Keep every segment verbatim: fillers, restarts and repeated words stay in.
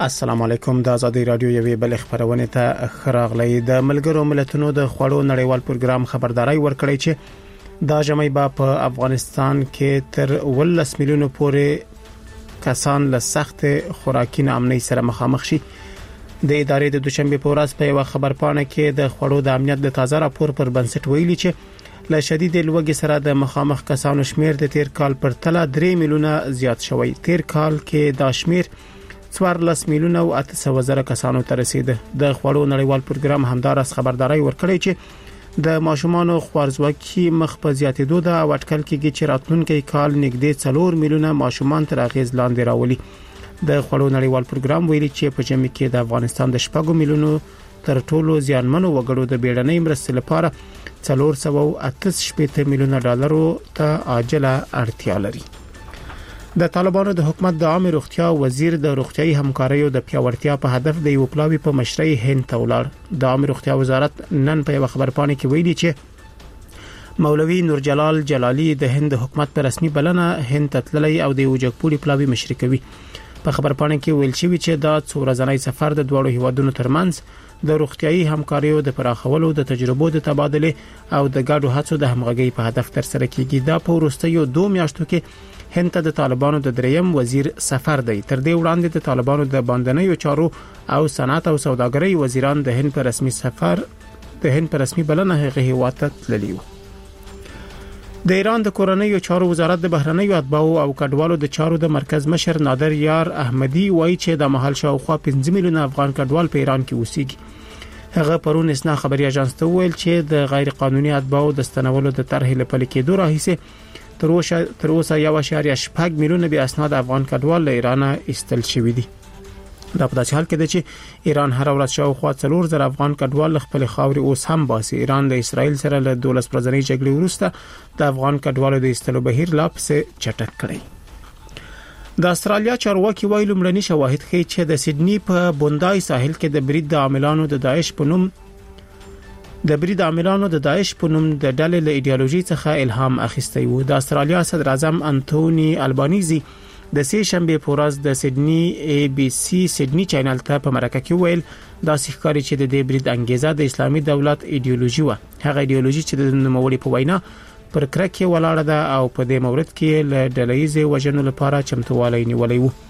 السلام علیکم. د آزادی رادیو یوې بل خبرونه ته خراغلی. د ملګرو ملتونو د خوړو نړیوال پروګرام خبرداري ورکړی چې دا جمعي په افغانستان کې تر ولس میلیونو پورې کسان له سخت خوراکي ناامنۍ سره مخامخ شي. د ادارې د دوشنبه په ورځ په یو خبرپاڼه کې د خوړو د امنیت د تازه راپور پر بنسټ ویلي چې له شدید لوږې سره د مخامخ کسانو شمیر د تیر کال پر تله درې میلیونه زیات شوی. تیر کال کې دا شمیر څوارلس میلیونه او اته سوه زره کسانو ته رسیده. د خوړو نړیوال پروګرام همدارس خبرداري ورکړی چې د ماشومانو خوارزواکي مخ په زیاتېدو ده او اټکل کېږي چې راتلونکي کال نږدې څلور میلیونه ماشومان تر اغیز لاندې راولي. د خوړو نړیوال پروګرام ویلي چې په جمع کې د افغانستان د شپږ میلیونو تر ټولو زیانمنو وګړو د بیړنۍ مرستې لپاره څلور سوه او اته شپږ میلیونه ډالرو ته عاجله اړتیا لري. د طالبانو د حکومت د عامه روغتیا وزیر د روغتيایي همکاریو د پیاوړتیا په هدف د یو پلاوی په مشرۍ هند ته ولاړ. د عامه روغتیا وزارت نن په یو خبرپاڼه کې ویلي چې مولوي نور جلال جلالی د هند حکومت په رسمي بلنه هند ته تللی او د وجګپوري پلاوی مشري کوي. په خبرپاڼه کې ویل شوی چې دا څو ورځنی سفر د دوه هیوادونو ترمنځ د روغتيایي همکاریو د پراخولو د تجربو د تبادله او د ګډو هڅو د همغږي په هدف تر سره کیږي. دا په وروستیو دوه میاشتو کې هند ته د طالبانو د دریم وزیر سفر دی. تر دې وړاندې د طالبانو د باندنیو چارو او صنعت او سوداګرۍ وزیران د هند په رسمي سفر د هند په رسمي بلنه هغه هیواد ته تللی وو. د ایران د کورنیو چارو وزارت د بهرنیو اتباعو او کډوالو د چارو د مرکز مشر نادر یار احمدی وایي چې د محل شاوخوا پنځه میلیونه افغان کډوال په ایران کې اوسېږي. هغه پرون اسنا خبري اژانس ته ویل چې د غیر قانوني اتباعو د ستنولو د طرح لپاره کېدو راهیسه تر اوسه تر اوسه یو اشاریه شپږ میلیونه بیا اسناد افغان کډوال له ایران ایستل شوی دي. دا په داسې حال کې ده چې ایران هر ورځ شاوخوا څلور زره افغان کډوال خپل خاوري اوس هم باسي. ایران د اسرایل سره له دولس ورځنۍ جګړې وروسته د افغان کډوالو د ایستلو بهیر لا پسې چټک کړی. د استرالیا چارواکي وایي لومړني شواهد ښیي چې د سیدنی په بوندای ساحل کې د برید د عاملانو د داعش په نوم د برید عاملانو د داعش په نوم د ډلې له ایدئولوژي څخه الهام اخیستی وو. د استرالیا صدر اعظم انټونی البانیزي د سې شنبه په ورځ د سیدنی ای بي سي سیدنی چینل ته په مرکه کې ویل دا ښکاري چې د دې برید انګیزه د اسلامي دولت ایدئولوژي و. هغه ایدئولوژي چې د نوموړي په وینا پر کرکه ولاړه ده او په دې مورد کې له ډلهیزه وژنو لپاره چمتووالی نیولې وو.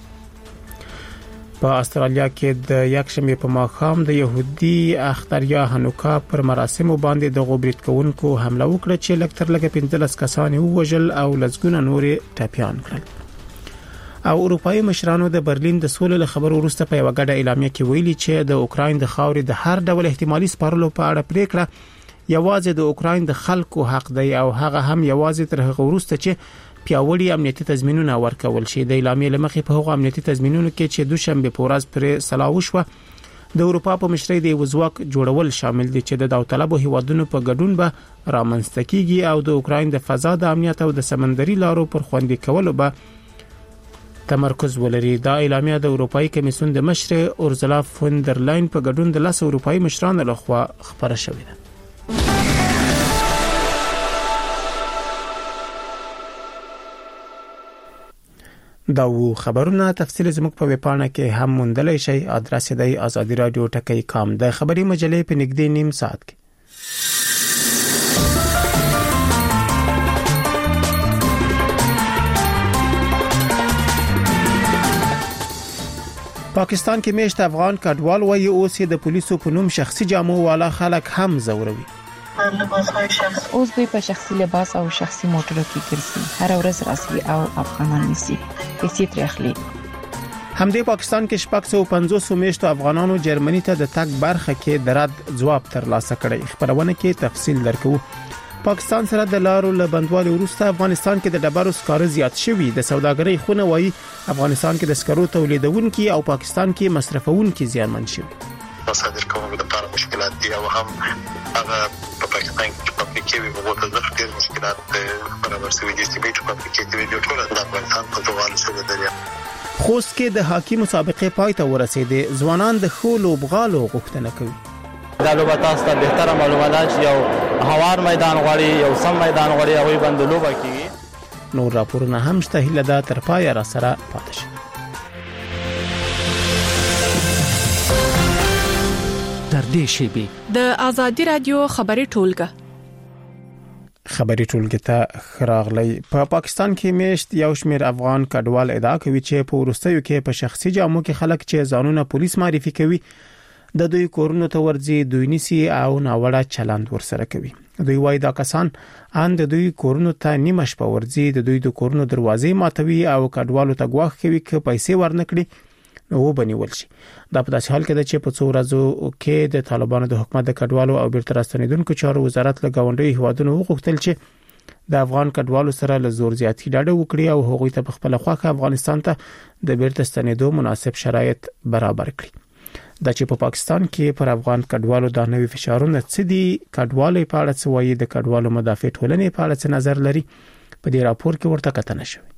په استرالیا کې د یکشنبه په ماښام د يهودي اختریا هانوکا پر مراسمو باندې د غوبرید کوونکو حمله وکړه چې لکتر لګ پنځلس کسان ووژل او لزګونه نورې ټاپیان کړل. او اروپאי مشرانو د برلین د سولې خبرو وروسته په یو غډه اعلامیه کې ویلي چې د اوکراین د خاورې د هر ډول احتمالي سپارلو په اړه پریکړه یوازې د اوکراین د خلکو حق دی او هغه هم یوازې تر هغه وروسته چې پیاوړي امنیتي تضمینونه ورکول شي. د اعلامیې لمخې په هغو امنیتي تضمینونو کې چې دوشنبه په ورځ پر سلاو شو د اروپا په مشرۍ د وزواک جوړول شامل دي چې د داوطلبو هیوادونو په ګډون به رامنځته کیږي او د اوکراین د فضا د امنیت او د سمندري لارو پر خوندي کولو به تمرکز ولري. دا اعلامیه د اروپאי کمیسیون د مشر اورزلا فون در لاین په ګډون د لاس اروپאי مشرانو لخوا خبره شوې ده. دا و خبرونه تفصیل زموږ په ویبپاڼه کې هم موندلای شئ. ادرس دی آزادی رادیو ټکی کام. د خبري مجلې په نږدې نیم ساعت کې پاکستان کې میشت افغان کډوال وایي اوس د پولیسو په نوم شخصي جامو والا خلک هم زوروي. اوس دوی په شخصي لباس او شخصي موټرو کې ګرځي، هر ورځ راځي او افغانان نيسي پیسې ترې اخلي. همدې پاکستان کې شپږ سوه پنځوس میشتو افغانانو جرمني ته د تګ برخه کې د رد جواب ترلاسه کړی. خبرونه کې تفصیل درکو. پاکستان سره د لارو له بندوالي وروسته افغانستان کې د ډبرو سکاره زیات شوي. د سوداګرۍ خونه وایي افغانستان کې د سکرو تولیدونکو او پاکستان کې مصرفونکو زیانمن شوي. صادر کوم لپاره مشکلات دي او هم هغه په پاکستان کې په کې وي په وګړو د ډېر مشکلات برابر شوي دي چې په کې کې ویډیو ټول د افغانستان په توګه سره دریا. خوست کې د هاکی مسابقې پای ته ورسېده. ځوانان د خو لوبغالو غوښتنه کوي. دا لوبه تاسو ته بهتره معلومات چې یو هوار میدان غواړي، یو سم میدان غواړي، هغه باندې لوبه کیږي. نور راپورونه هم شته. هله دا تر پای را سره پاتې شي. نږدې شي. د ازادي رادیو خبري ټولګه خبري ټولګه ته خراغلی. په پا پاکستان کې میشت یو شمېر افغان کډوال ادعا کوي چې په ورستیو کې په شخصي جامو کې خلک چې ځانونه پولیس معرفي کوي د دوی کورونو ته ورځي، دوی نسی او ناوړه چلند ورسره کوي. دوی وایي دا کسان ان د دوی کورونو ته نیمه شپه ورځي، د دوی د کورونو دروازې ماتوي او کډوالو ته غواخ کوي چې پیسې ورنکړي نو بنیول شي. دا په داسې حال کې ده چې په څو ورځو کې د طالبانو د حکومت د کډوالو او بیرته راستنیدونکو چارو وزارت له گاونډي هیوادونو وغوښتل چې د افغان کډوالو سره له زور زیاتی ډاډه وکړي او هغوی ته په خپل خواخه افغانستان ته د بیرته ستنیدو مناسب شرایط برابر کړي. دا چې په پاکستان کې پر افغان کډوالو د نوي فشارونو څه دي، کډوالو په اړه څه وایي، د کډوالو مدافع ټولنې په اړه څه نظر لري، په دې راپور کې ورته کتنه شوې.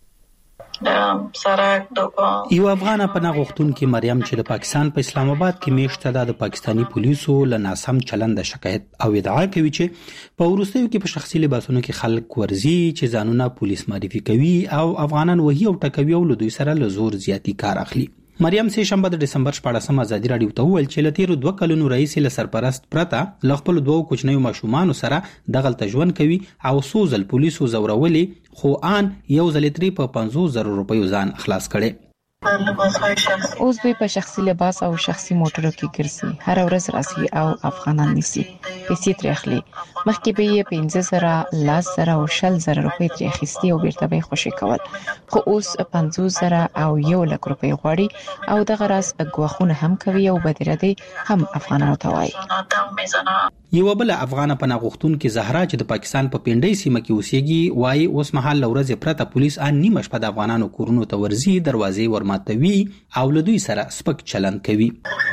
یو افغان پناه غوښتونکي مریم چې د پاکستان په اسلام آباد کې میشته د پاکستانی پولیسو له ناسم چلند شکایت او ادعا کوي چې په ورستیو کې په شخصي لباسونو کې خلک ورزي چې ځانونه پولیس معرفي کوي او افغانان وهي او ټکوي او له دوی سره له زور زیاتی کار اخلي. مریم سه شنبه د دسمبر شپاړسم ازادي رادیو ته وویل چې لتیر دوه کلونو رئیس له سرپرست پرته ل خپل دوه کوچنیو ماشومان سره دغه ژوند کوي او سوزل پولیسو زورولې خو ان یو ځل تری په پنځوس زره روپیو ځان خلاص کړي. اوس دوی په شخصي لباس او شخصي موټرو کې ګرځي، هر ورځ راځي او افغانان نسی پیسې ترې اخلي. مخکې به یې پنځه زره، لس زره او شل زره روپۍ ترې اخیستي او بیرته به خوشي کول، خو اوس پنځوس زره او یو لک روپۍ غواړي او دغه راز غواخونه هم کوي او بدردي هم افغانانو ته وایي. یو بل افغان پناه غوښتونکي زهرا چې د پاکستان په پنډۍ سیمه کې اوسېږي وایي اوس مهال لورځ پرته پولیس ان نیمه شپه د افغانانو کورونو ته ورځي، دروازې ورماتوي او له دوی سره سپک چلند کوي.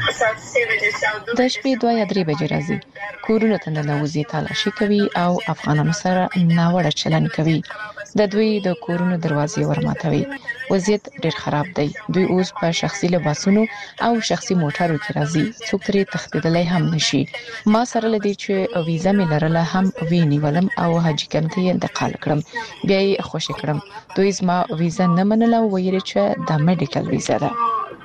د شپې دوه یا درې بجې راځي، کورونو ته ننوځي، تالاشي کوي او افغانانو سره ناوړه چلند کوي. د دوی د کورونو دروازې ورماتوي. وضعیت ډیر خراب دی. دوی اوس په شخصي لباسونو او شخصي موټرو کې راځي، څوک ترې تښتیدلی هم نشي. ما سره لدی چې ویزا مې لرله هم وینیولم او حاجی کمپ ته انتقال کړم، بیا یې خوشی کړم. دوی زما ویزا نه منله او ویل چې دا میډیکل ویزا ده.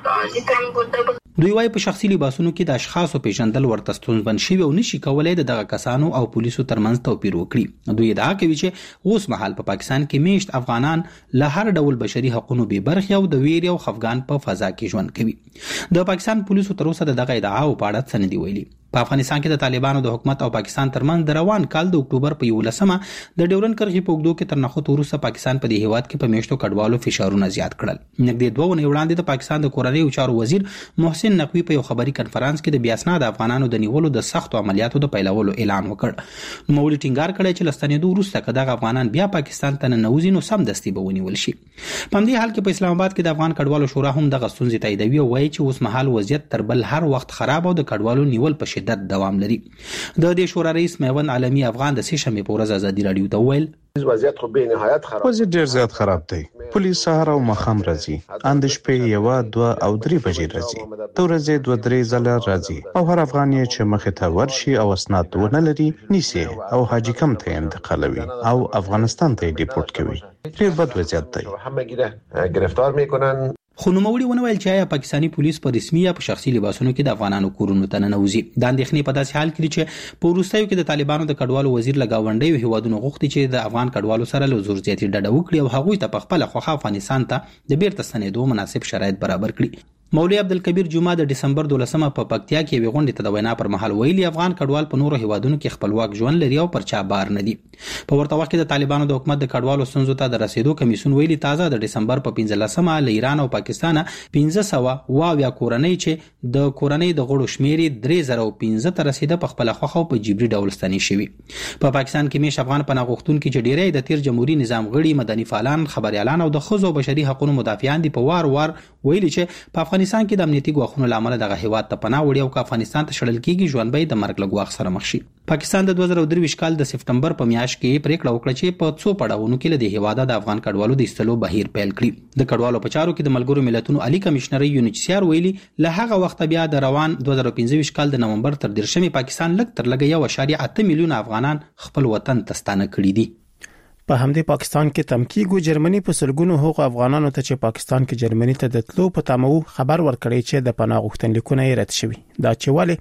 دوی وايي په شخصي لباسونو کې د اشخاصو پیژندل ورته ستونزمن شي او نشي کولای د دغه کسانو او پولیسو ترمنځ توپیر وکړي. دوی ادعا کوي چې اوس مهال په پاکستان کې میشت افغانان له هر ډول بشري حقوقو بې برخې او د ویرې او خفګان په فضا کې ژوند کوي. د پاکستان پولیسو تر اوسه دغه ادعاو په اړه څه نه دی ویلي. په افغانستان کې د طالبانو د حکومت او پاکستان ترمنځ د روان کال د اکتوبر په یولسمه د ډیورن کرغې په اوږدو کې تر نخود وروسته پاکستان په دې هیواد کې په میشتو کډوالو فشارونه زیات کړل. نږدې دوه ونې وړاندې د پاکستان د کورنۍ چارو وزیر محسن نقوی په یو خبري کنفرانس کې د بیا اسناد افغانانو د نیولو د سختو عملیاتو د پیلولو اعلان وکړ. نو مولي ټینګار کړی چې لستنېدو وروسته کداغه افغانان بیا پاکستان ته ننوځي نو سم دستي به ونیول شي. په همدې حال کې په اسلام آباد کې د افغان کډوالو شورا هم دغه ستونزې تاییدوي او وایي چې اوس مهال وضعیت تر بل هر وخت خراب او د کډوالو نیول په شدت دوام لري. د دې شورا رئیس میوند عالمي افغان د سه شنبه په ورځ ازادي رادیو ته ویل وضعیت خو به نهایت خراب وضعیت ډیر زیات خراب دی. پولیس سهار او مخام راځي، اند شپې یو دوه او درې بجې راځي، د ورځې دوه درې ځله راځي او هر افغان چې مخه ته ورشي او اسناد ونه لري نیسي او حاجی کمپ ته انتقالوي او افغانستان ته ډیپورت کوي. ډیر بد وضعیت دی. همه گرفتار میکنن. خو نوموړي ونویل چې آیا پاکستانی پولیس په رسمي یا په شخصي لباسونو کې د افغانانو کورونو ته ننوځي. د اندېښنې په داسې حال کې چې په وروستیو کې د طالبانو د کډوالو وزیر له ګاونډیو هیوادونو غوښتي چې د افغان کډوالو سره له زور زیاتي ډډه وکړي او هغوی ته په خپله خوښه افغانستان ته د بیرته ستنېدو مناسب شرایط برابر کړي. مولوی عبدالکبیر جمعه د دسمبر دولسمه په پکتیا کې یوې غونډې ته د وینا پر مهال ویلي افغان کډوال په نورو هیوادونو کې خپلواک ژوند لري او پر چا بار نه دي. په ورته وخت کې د طالبانو د حکومت د کډوالو ستونزو ته د رسیدو کمیسیون ویلي تازه د دسمبر په پنځلسمه له ایران او پاکستان پنځه سوه واویا کورنۍ چې د کورنۍ د غړو شمېر درې زره او پنځه ته رسیده په خپل خوخه په جبري ډول ستنې شوي. په پاکستان کې میش افغان پناه غوښتونکي چې ډیری د تیر جمهوریت نظام غړي، مدني فعالان، خبريالان او د ښځو بشري حقوقو مدافعان دي په وار وار ویلي چې په افغانستان کې د امنیتي غواخونو لامل دغه هیواد ته پناه وړي او که افغانستان ته شړل کیږي ژوند به د مرګ له غواخ سره مخ شي. پاکستان د دوه زره درویشت کال د سپټمبر په میاشت کې پریکړه وکړه چې په څو پړاوونو کې له هیواده د افغان کډوالو د ایستلو بهیر پیل کړي. د کډوالو په چارو کې د ملګرو ملتونو عالی کمشنر یو ان ایچ سی آر ویلي له هغه وخت بیا د روان دوه زره پنځه کال د نومبر تر دیرشمې پاکستان لږ تر لږه یو اعشاریه اته میلیون افغانان خپل وطن ته ستانه کړي دي. په همدې پاکستان کې تمکیګو جرمني په سلګونو حقوق افغانانو ته چې پاکستان کې جرمني ته د تلو په تمو خبر ورکړی چې د پناه غوښتنلیکونه یې رد شوي. دا چې ولې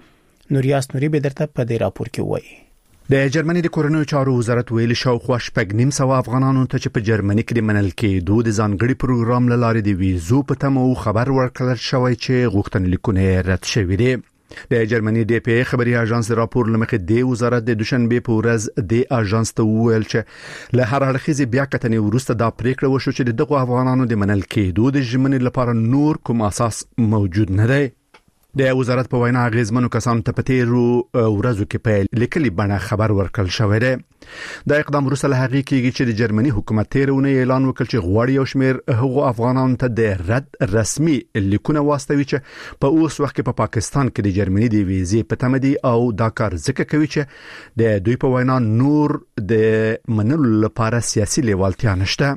نوریاس نوري به درته په دې راپور کې وایي. د جرمني د کورنیو چارو وزارت ویلي شاوخوا شپږ نیم سوه افغانانو ته چې په جرمني کې د منل کېدو د ځانګړي پروګرام له لارې د ویزو په تمه خبر ورکړل شوی چې غوښتنلیکونه رد شوي دي. د جرمني د پی خبري اژانس راپور لمخې د وزارت د دوشنبه په ورځ د اژانس ته ویل چې له هر اړخیز بیا کتنې وروسته دا پریکړه وشو چې دغه افغانانو د منل کېدو د ژمنې لپاره نور کوم اساس موجود نه دی. د وزارت په وینا غیزمنو کسانو ته په تیرو ورځو کې په لیکلي بڼه خبر ورکړل شوی دی. دا اقدام وروسته له هغې کېږي چې د جرمني حکومت تیرونه اعلان وکړ چې غواړي یو شمېر هغو افغانانو ته د رد رسمي لیکونه واستوي چې په اوس وخت کې په پا پاکستان کې د جرمني د ویزې په تمه دي او دا کار ځکه کوي چې د دوی په وینا نور د منلو لپاره سیاسي لیوالتیا نشته.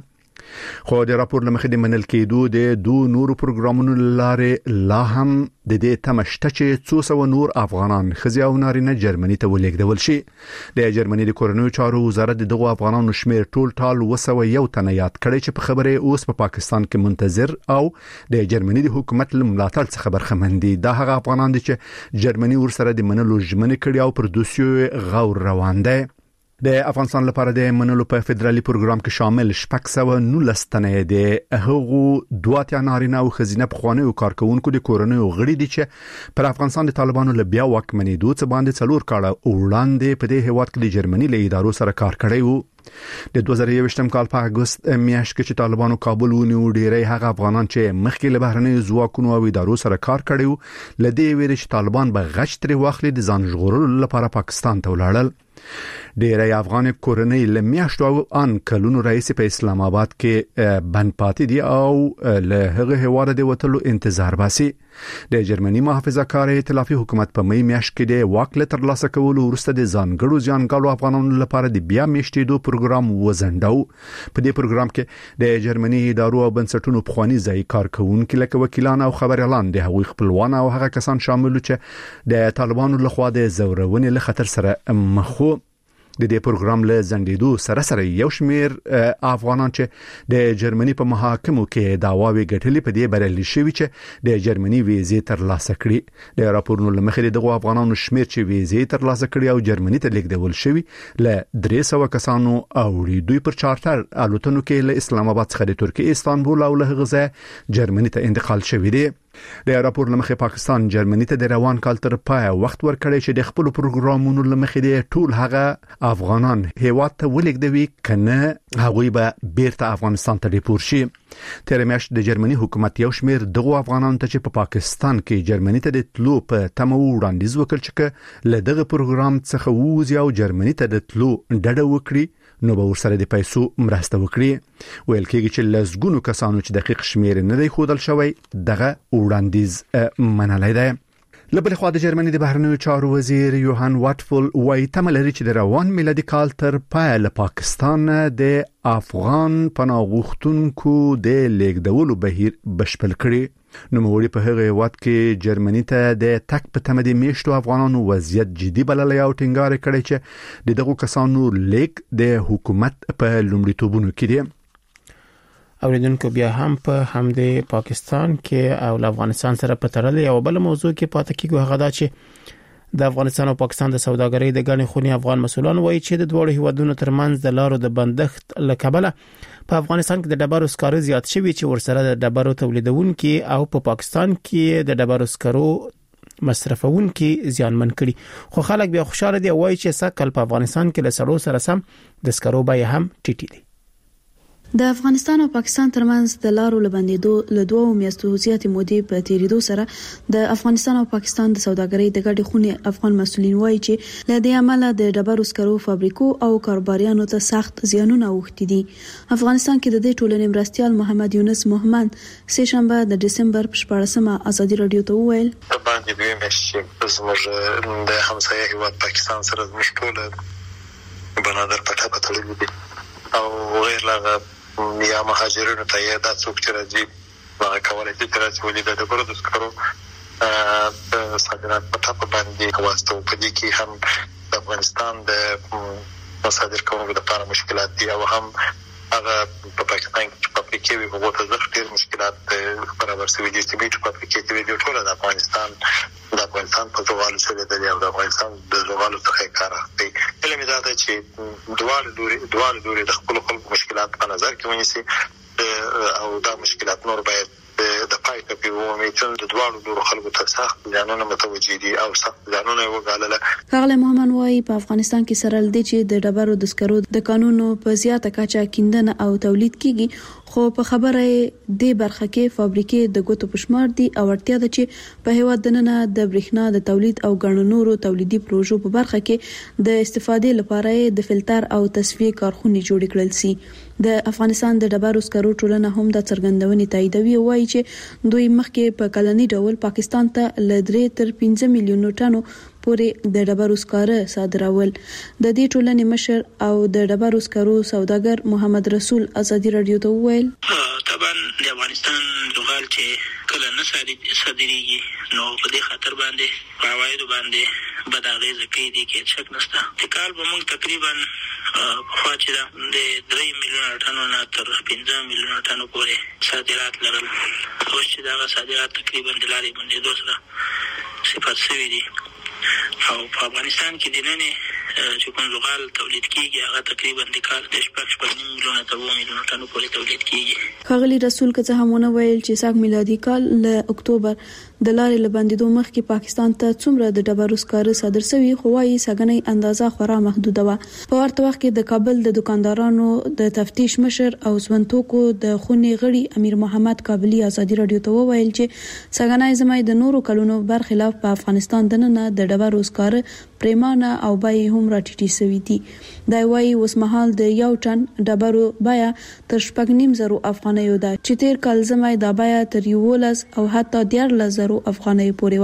خو د راپور لمخې د منل کېدو د دوه نورو پروګرامونو لارې لا هم د دې تمشته چې څو سو نور افغانان خزي او نارینه جرمني ته ولېږدول شي. د جرمني د کورنیو چارو وزارت دغه افغانانو شمیر ټول ټال وسو یو تنه یاد کړي چې په خبره اوس په پا پاکستان کې منتظر او د جرمني د حکومت ملاتړ څخه برخمن دي. دا هغه افغانان دي چې جرمني ورسره د منلو ژمنې کړي او پر دوسیو غور روان دي. د افغانستان لپاره د منلو په فدرالي پروګرام کې شامل شپږ سوه نولس تنه د هغو دوه اتیا نارینه او ښځینه پخوانیو کارکونکو د کورنیو غړي دي چې پر افغانستان د طالبانو له بیا واکمنېدو څخه باندې څلور کاله وړاندې په دې هیواد کې د جرمني له ادارو سره کار کړی وو. د دوه زره یوویشتم کال په اګوست میاشت کې چې طالبانو کابل ونیو ډیری هغه افغانان چې مخکې له بهرنیو ځواکونو او ادارو سره کار کړی وو لدې ویل چې طالبان به غچ ترې واخلي د ځان ژغورلو لپاره پاکستان ته ولاړل. ډیری افغان کورنۍ لمیاشتو او ان کلونو رئیس په اسلام آباد کې بند پاتې دي او له هغه هواره د وټلو انتظار باسي. د جرمني محافظه کار ائتلافي حکومت په مې میاشت کې د واک له ترلاسه کولو وروسته د ځانګړو ځانګړو افغانانو لپاره د بیا میشتېدو پروګرام وزنداو. په دې پروګرام کې د جرمني ادارو او بنسټونو پخوانی ځای کارکونکو لکه وکیلان او خبريالان د هغوی خپلوان او هغه کسان شامل چې د طالبانو لخوا د زورونې له خطر سره مخ وو. د دې پروګرام له زندیدو سره سره یو شمیر افغانان چې د جرمني په محاکمو کې دعواوې ګټلې په دې بریالي شوي چې د جرمني ویزې ترلاسه کړي. د راپورونو لمخې دغه افغانانو شمیر چې ویزې ترلاسه کړي او جرمني ته لیږدول شوي له درې سوه کسانو او دوی پر چارټر الوتنو کې له اسلام آباد څخه د ترکیه استانبول او له هغه ځای جرمني ته انتقال شوي دي. د راپور لمخې پاکستان جرمني ته د روان کال تر پای وخت ورکړی چې د خپل پروګرامونو لمخې د ټول هغه افغانان هیواد ته ولېږدوي کنه هغوی به بیرته افغانستان ته ډیپور شي. تیر میاشت د جرمني حکومت یو شمیر دغه افغانان ته چې په پا پاکستان کې جرمني ته د تلو په تمه وړاندیز وکړ چې له دغه پروګرام څخه ووځي او جرمني ته د تلو ډډه وکړي نو به ورسره د پیسو مرسته وکړي. ویل کېږي چې لزګونو کسانو چې دقیق شمیر نه دی ښودل شوی دغه وړاندیز منلی دی. له بلې خوا د جرمني د بهرنیو چارو وزیر یوهان واټفول وایي تمه لري چې د روان میلادي کال تر پایه له پاکستان د افغان پناه غوښتونکو د لیږدولو بهیر بشپړ کړي. نوموړي په هغه وخت کې جرمني ته د تک په تمه د میشتو افغانانو وضعیت جدي بللی او ټینګار کړی چې د دغو کسانو لیک د حکومت په لومړیتوبونو کې دی. اوریدونکو بیا هم په همدې پاکستان کې او افغانستان سره په تړلې او بل موضوع کې پاتې کیږو هغه دا چې د افغانستان او پاکستان د سوداګرۍ د غني خوني افغان مسولان وایي چې د دوه هیوادونو ترمنځ د لارو د بندښت لکبله په افغانستان کې د ډبرو سکارو زیات شوي چې ورسره د ډبرو تولیدونکو او په پا پاکستان کې د ډبرو سکارو مصرفونکو زیانمن کړي. خو خلک بیا خوشاله دي وایي چې سکل په افغانستان کې له سړو سره سم د سکارو بیه هم ټیټې دي. د افغانستان او پاکستان ترمنځ د لارو لبندېدو له دوه میاشتو زیاتې مودې په تیریدو سره د افغانستان او پاکستان د سوداګرۍ د ګډې خونې افغان مسؤلین وایي چې له دې عمله د ډبرو سکرو فابریکو او کاروباریانو ته سخت زیانونه اوښتي دي. افغانستان کې د دې ټولنې مرستیال محمد یونس محمد سه شنبه د دسمبر په شپاړسمه ازادي رادیو ته وویل باندې دوی مېشي زموږ د همسایه هیواد پاکستان سره زموږ ټول بنادر پټه پټلې دي او غیر لاغه یا مهاجرینو ته یا د څوک چې راځي هغه کولای شي چې راځي ولې د ډبرو د سکرو په صادرات په ټاپ باندې واسطه په دې کې هم د افغانستان د مصادر کوونکو لپاره مشکلات دي او هم هغه په پاکستان کې په افریقي په وګړو د ډېر مشکلات برابر شوي دي چې په افریقا کې د ټول د افغانستان د افغانستان په ځوال سره د افغانستان د ځوالو څخه کار اخلي. علم دا ده چې دوه لوري دوه لوري د خپل خپل مشکلات په نظر کې ونیسي او دا مشکلات نور باید د پای ته په ومه چې د دوه لوري خلکو ته سخت ځانونه متوجي دي او سخت ځانونه وګالله. کاغله محمد وايي په افغانستان کې سره لدی چې د ډبرو د سکرو د قانونو په زیاته کچه کیندنه او تولید کیږي، خو په خبره د برخه کې فابریکې د ګوتو پشمار دي او ورتیا ده چې په هیواد دننه د برېښنا د تولید او ګڼو نورو تولیدي پروژو په برخه کې د استفادې لپاره د فلټر او تصفیه کارخونې جوړ کړل سي. د افغانستان د ډبرو سکرو ټولنه هم د څرګندونې تاییدوي او وايي چې دوی مخکې په کلنی ډول پاکستان ته ل درې تر پنځه میلیون ټنو پورې د ډبرو سکاره صادرول. د دې ټولنې مشر او د ډبرو سکرو سوداګر محمد رسول ازادي رادیو ته وویل طبعا د افغانستان ډوغال چې کله نه صادریږي نو په دې خاطر باندې فواید باندې بداغیز کوي کې شک نشته. د کال په موږ تقریبا خو چې د درې میلیون ټنو نه تر پنځه میلیون ټنو پورې صادرات لرل، خو چې دا صادرات تقریبا د لارې باندې دوسره صفر شوي دي او په افغانستان کې د نن چې کوم زغال تولید کیږي هغه تقریبا د کال د شپږ شپږ میلیونه تر اووه میلیونه ټنو پورې تولید کیږي. خغلی رسول که څه همونه ویل چې ساق میلادي کال له اکتوبر د لارې لبندېدو مخکې پاکستان ته څومره د ډبرو سکاره صادر شوی، خو وايي سګنۍ اندازه خورا محدوده و. په ورته وخت کې د کابل د دکاندارانو د تفتیش مشر او ځوانتوکو د خونې غړي امیر محمد کابلی ازادي رادیو ته وویل چې سګنۍ زمای د نورو کلونو برخلاف په افغانستان دننه د ډبرو سکاره پریمانه او بای هم راټیټي شوی دي. دا وايي اوس مهال د یو ټن ډبرو بیا تر شپږ نیم زرو افغانیو ده چې تیر کال زمای د بیا تر یولس او حتی دیارلس زرو افغانیو پورې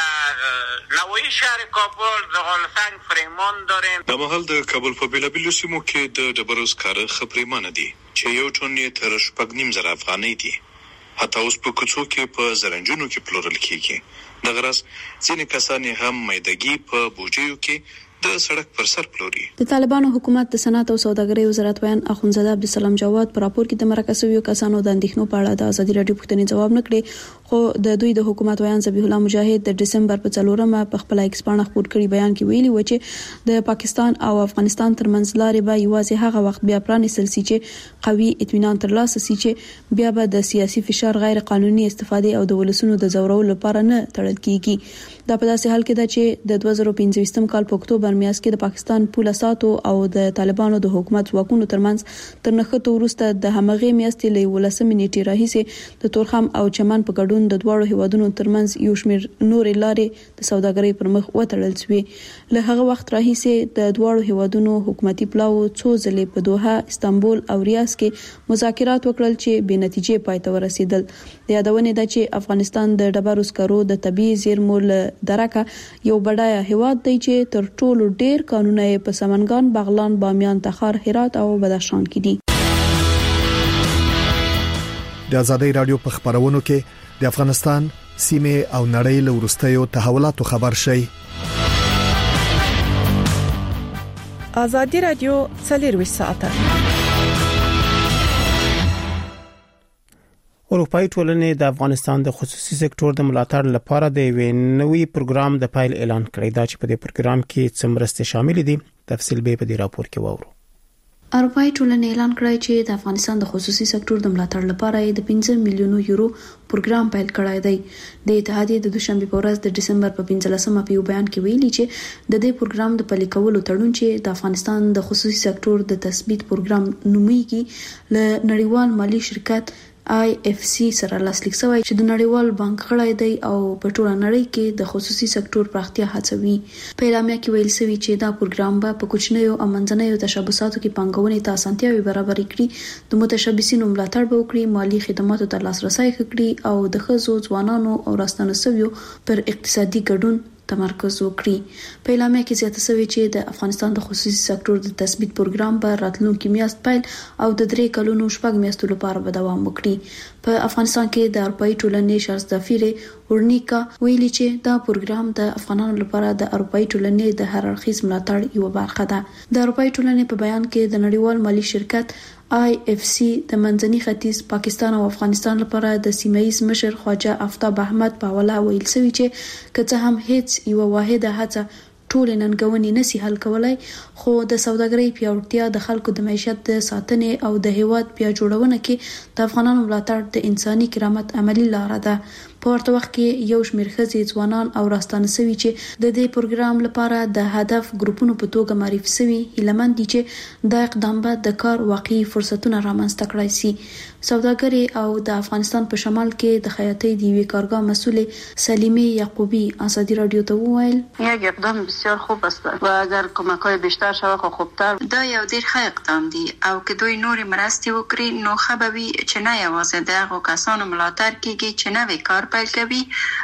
و. نوې شهر کابل د افغانستان پریمان داریم. د مهال د کابل په بیلابیلو سیمو کې د ډبرو سکاره خپریمانه دي چې یو ټن یې تر شپږ نیم زره افغانۍ دي. حتی اوس په کوڅو کې په زرنجونو کې پلورل کیږي. د غرض ځینې کسان هم میدګي په بوجیو کې د سړک پر سر پلوري. د طالبانو حکومت د صنعت او سوداګرۍ وزارت بیان اخونزاده عبدالسلام جواد پر راپور کې د مرکزیو کسانو د اندېښنو په اړه د ازادي رادیو پوښتنې جواب نکړي، خو د دوی د حکومت بیان ذبیح الله مجاهد د دسمبر په څلورمه په خپل ایکس باندې خبر کړی بیان کې ویلي و چې د پاکستان او افغانستان ترمنځ لارې به یوازې هغه وخت بیا پرانیستل شي چې قوي اطمینان ترلاسه شي چې بیا به د سیاسي فشار غیر قانوني استفادې او د ولسونو د زورولو لپاره نه تړل کیږي. دا په داسې حال کې ده چې د دوه زره پنځه کال په اکتوبر میاشت کې د پاکستان پوله ساتو او د طالبانو د حکومت ځواکونو ترمنځ تر نښته وروسته د همغه میاشتې له ولسمې نیټې راهیسې د تورخم او چمن په ګډون د دواړو هیوادونو ترمنځ یو شمېر نورې لارې د سوداګرۍ پر مخ وتړل شوې. له هغه وخت راهیسې د دواړو هیوادونو حکومتي پلاو څو ځلې په دوحه، استانبول او ریاض کې مذاکرات وکړل چې بې نتیجې پای ته ورسېدل. د یادونې ده چې افغانستان د ډبرو سکرو د طبيعي زیرمو له درکه یو بډایه هیواد دی چې تر ټولو ډیر قانونه په سمنګان، بغلان، بامیان، تخار، هرات او بدخشان کې دي. د ازادي رادیو په خبرونو کې د افغانستان سیمه او نړۍ له ورستیو تحولاتو خبر شي. ازادي رادیو څلور ساعته اروپאי ټولنې د افغانستان د خصوصي سکتور د ملاتړ لپاره د یو نوي پروګرام د پایل اعلان کړی دا چې په دې پروګرام کې څومره شامل دي. تفصیل به په دې راپور کې وورو. اروپאי ټولنې اعلان کړی چې د افغانستان د خصوصي سکتور د ملاتړ لپاره د پنځه میلیون یورو پروګرام پیل کړی دی. د اتحادیې د دوشنبه په ورځ د دسمبر په پنځلسمه په یو بیان کې ویلي چې د دې پروګرام د پلي کولو تړون چې د افغانستان د خصوصي سکتور د تثبیت پروګرام نوميږي له نړیوال مالی شرکت آی اف سی سره لاسلیک شوی چې د نړیوال بانک غړی دی او په ټوله نړۍ کې د خصوصي سکتور پراختیا هڅوي. په اعلامیه کې ویل شوی چې دا پروګرام به په کوچنیو او منځنیو تشبثاتو کې پانګونې ته اسانتیاوي برابر کړي، د متشبثینو ملاتړ به وکړي، مالی خدماتو ته لاسرسي وکړي او د ښځو، ځوانانو او راستنو شویو پر اقتصادي ګډون تمرکز وکړي. په اعلامیه کې زیاته شوی چې د افغانستان د خصوصي سکتور د تثبیت پروګرام به راتلونکي میاشت پیل او د درې کلونو شپږ میاشتو لپاره به دوام وکړي. په افغانستان کې د اروپאי ټولنې شارستافیر ورنیکا ویلي چې دا پروګرام د افغانانو لپاره د اروپאי ټولنې د هر اړخیز ملاتړ یو برخه ده. د اروپאי ټولنې په بیان کې د نړیوال مالی شرکت آی اف سی د منځني ختیځ پاکستان او افغانستان لپاره د سیمایي مشر خواجه آفتاب احمد په حواله ویل شوی چې کله هم هیڅ یو واحده هڅه ټول ننګونې نسی حل کولای، خو د سوداګرۍ پیاوړتیا د خلکو د معیشت د ساتنې او د هیواد بیا جوړونه کې د افغانانو ملاتړ د انساني کرامت عملی لاره ده. په ورته وخت کې یو شمېر ښځې، ځوانان او راستانه شوي چې د دې پروګرام لپاره د هدف ګروپونو په توګه معرفي شوي هیلمن دي چې دا اقدام به د کار واقعي فرصتونه رامنځته کړای شي. سوداګري او د افغانستان په شمال کې د خیاطۍ د یوې کارګاه مسؤل سلیمه یعقوبی ازادي رادیو ته وویل یک اقدام بسیار خوب است و اگر کمک‌های بیشتر شود خو خوبتر. دا یو ډیر ښه اقدام دی او که دوی نور مرستې وکړي نو خبروي چې نه یوازې دغه کسانو ملاتړ کیږي چې نوې کار پیل کوي،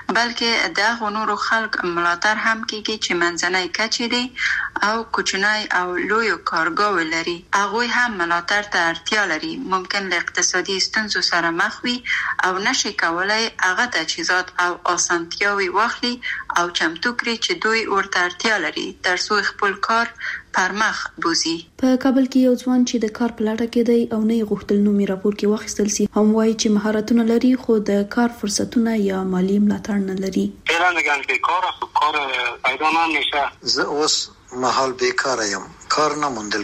بلکې دغه نورو خلک ملاتړ هم کیږي چې منځنۍ کچې دي او کوچنۍ او لوی کارګاه لري. هغه هم ملاتړ ته اړتیا لري. ممکن له اقتصادي ستونزو سره مخ وي او نشي کولای هغه تجهیزات او اسانتیاوي واخلي او چمتو کړي چې دوی ورته اړتیا لري تر څو خپل کار پرمخ بوزي. په کابل کې یو ځوان چې د کار په لټه کې دی او نه غوښتل نومي راپور کې واخیستل سي هم وایي چې مهارتونه لري خو د کار فرصتونه یا مالی ملاتړ نه لري. فعلا میگن بیکار است، کار پیدا نمیشه. زه اوس محل بیکار یم، کار نه موندل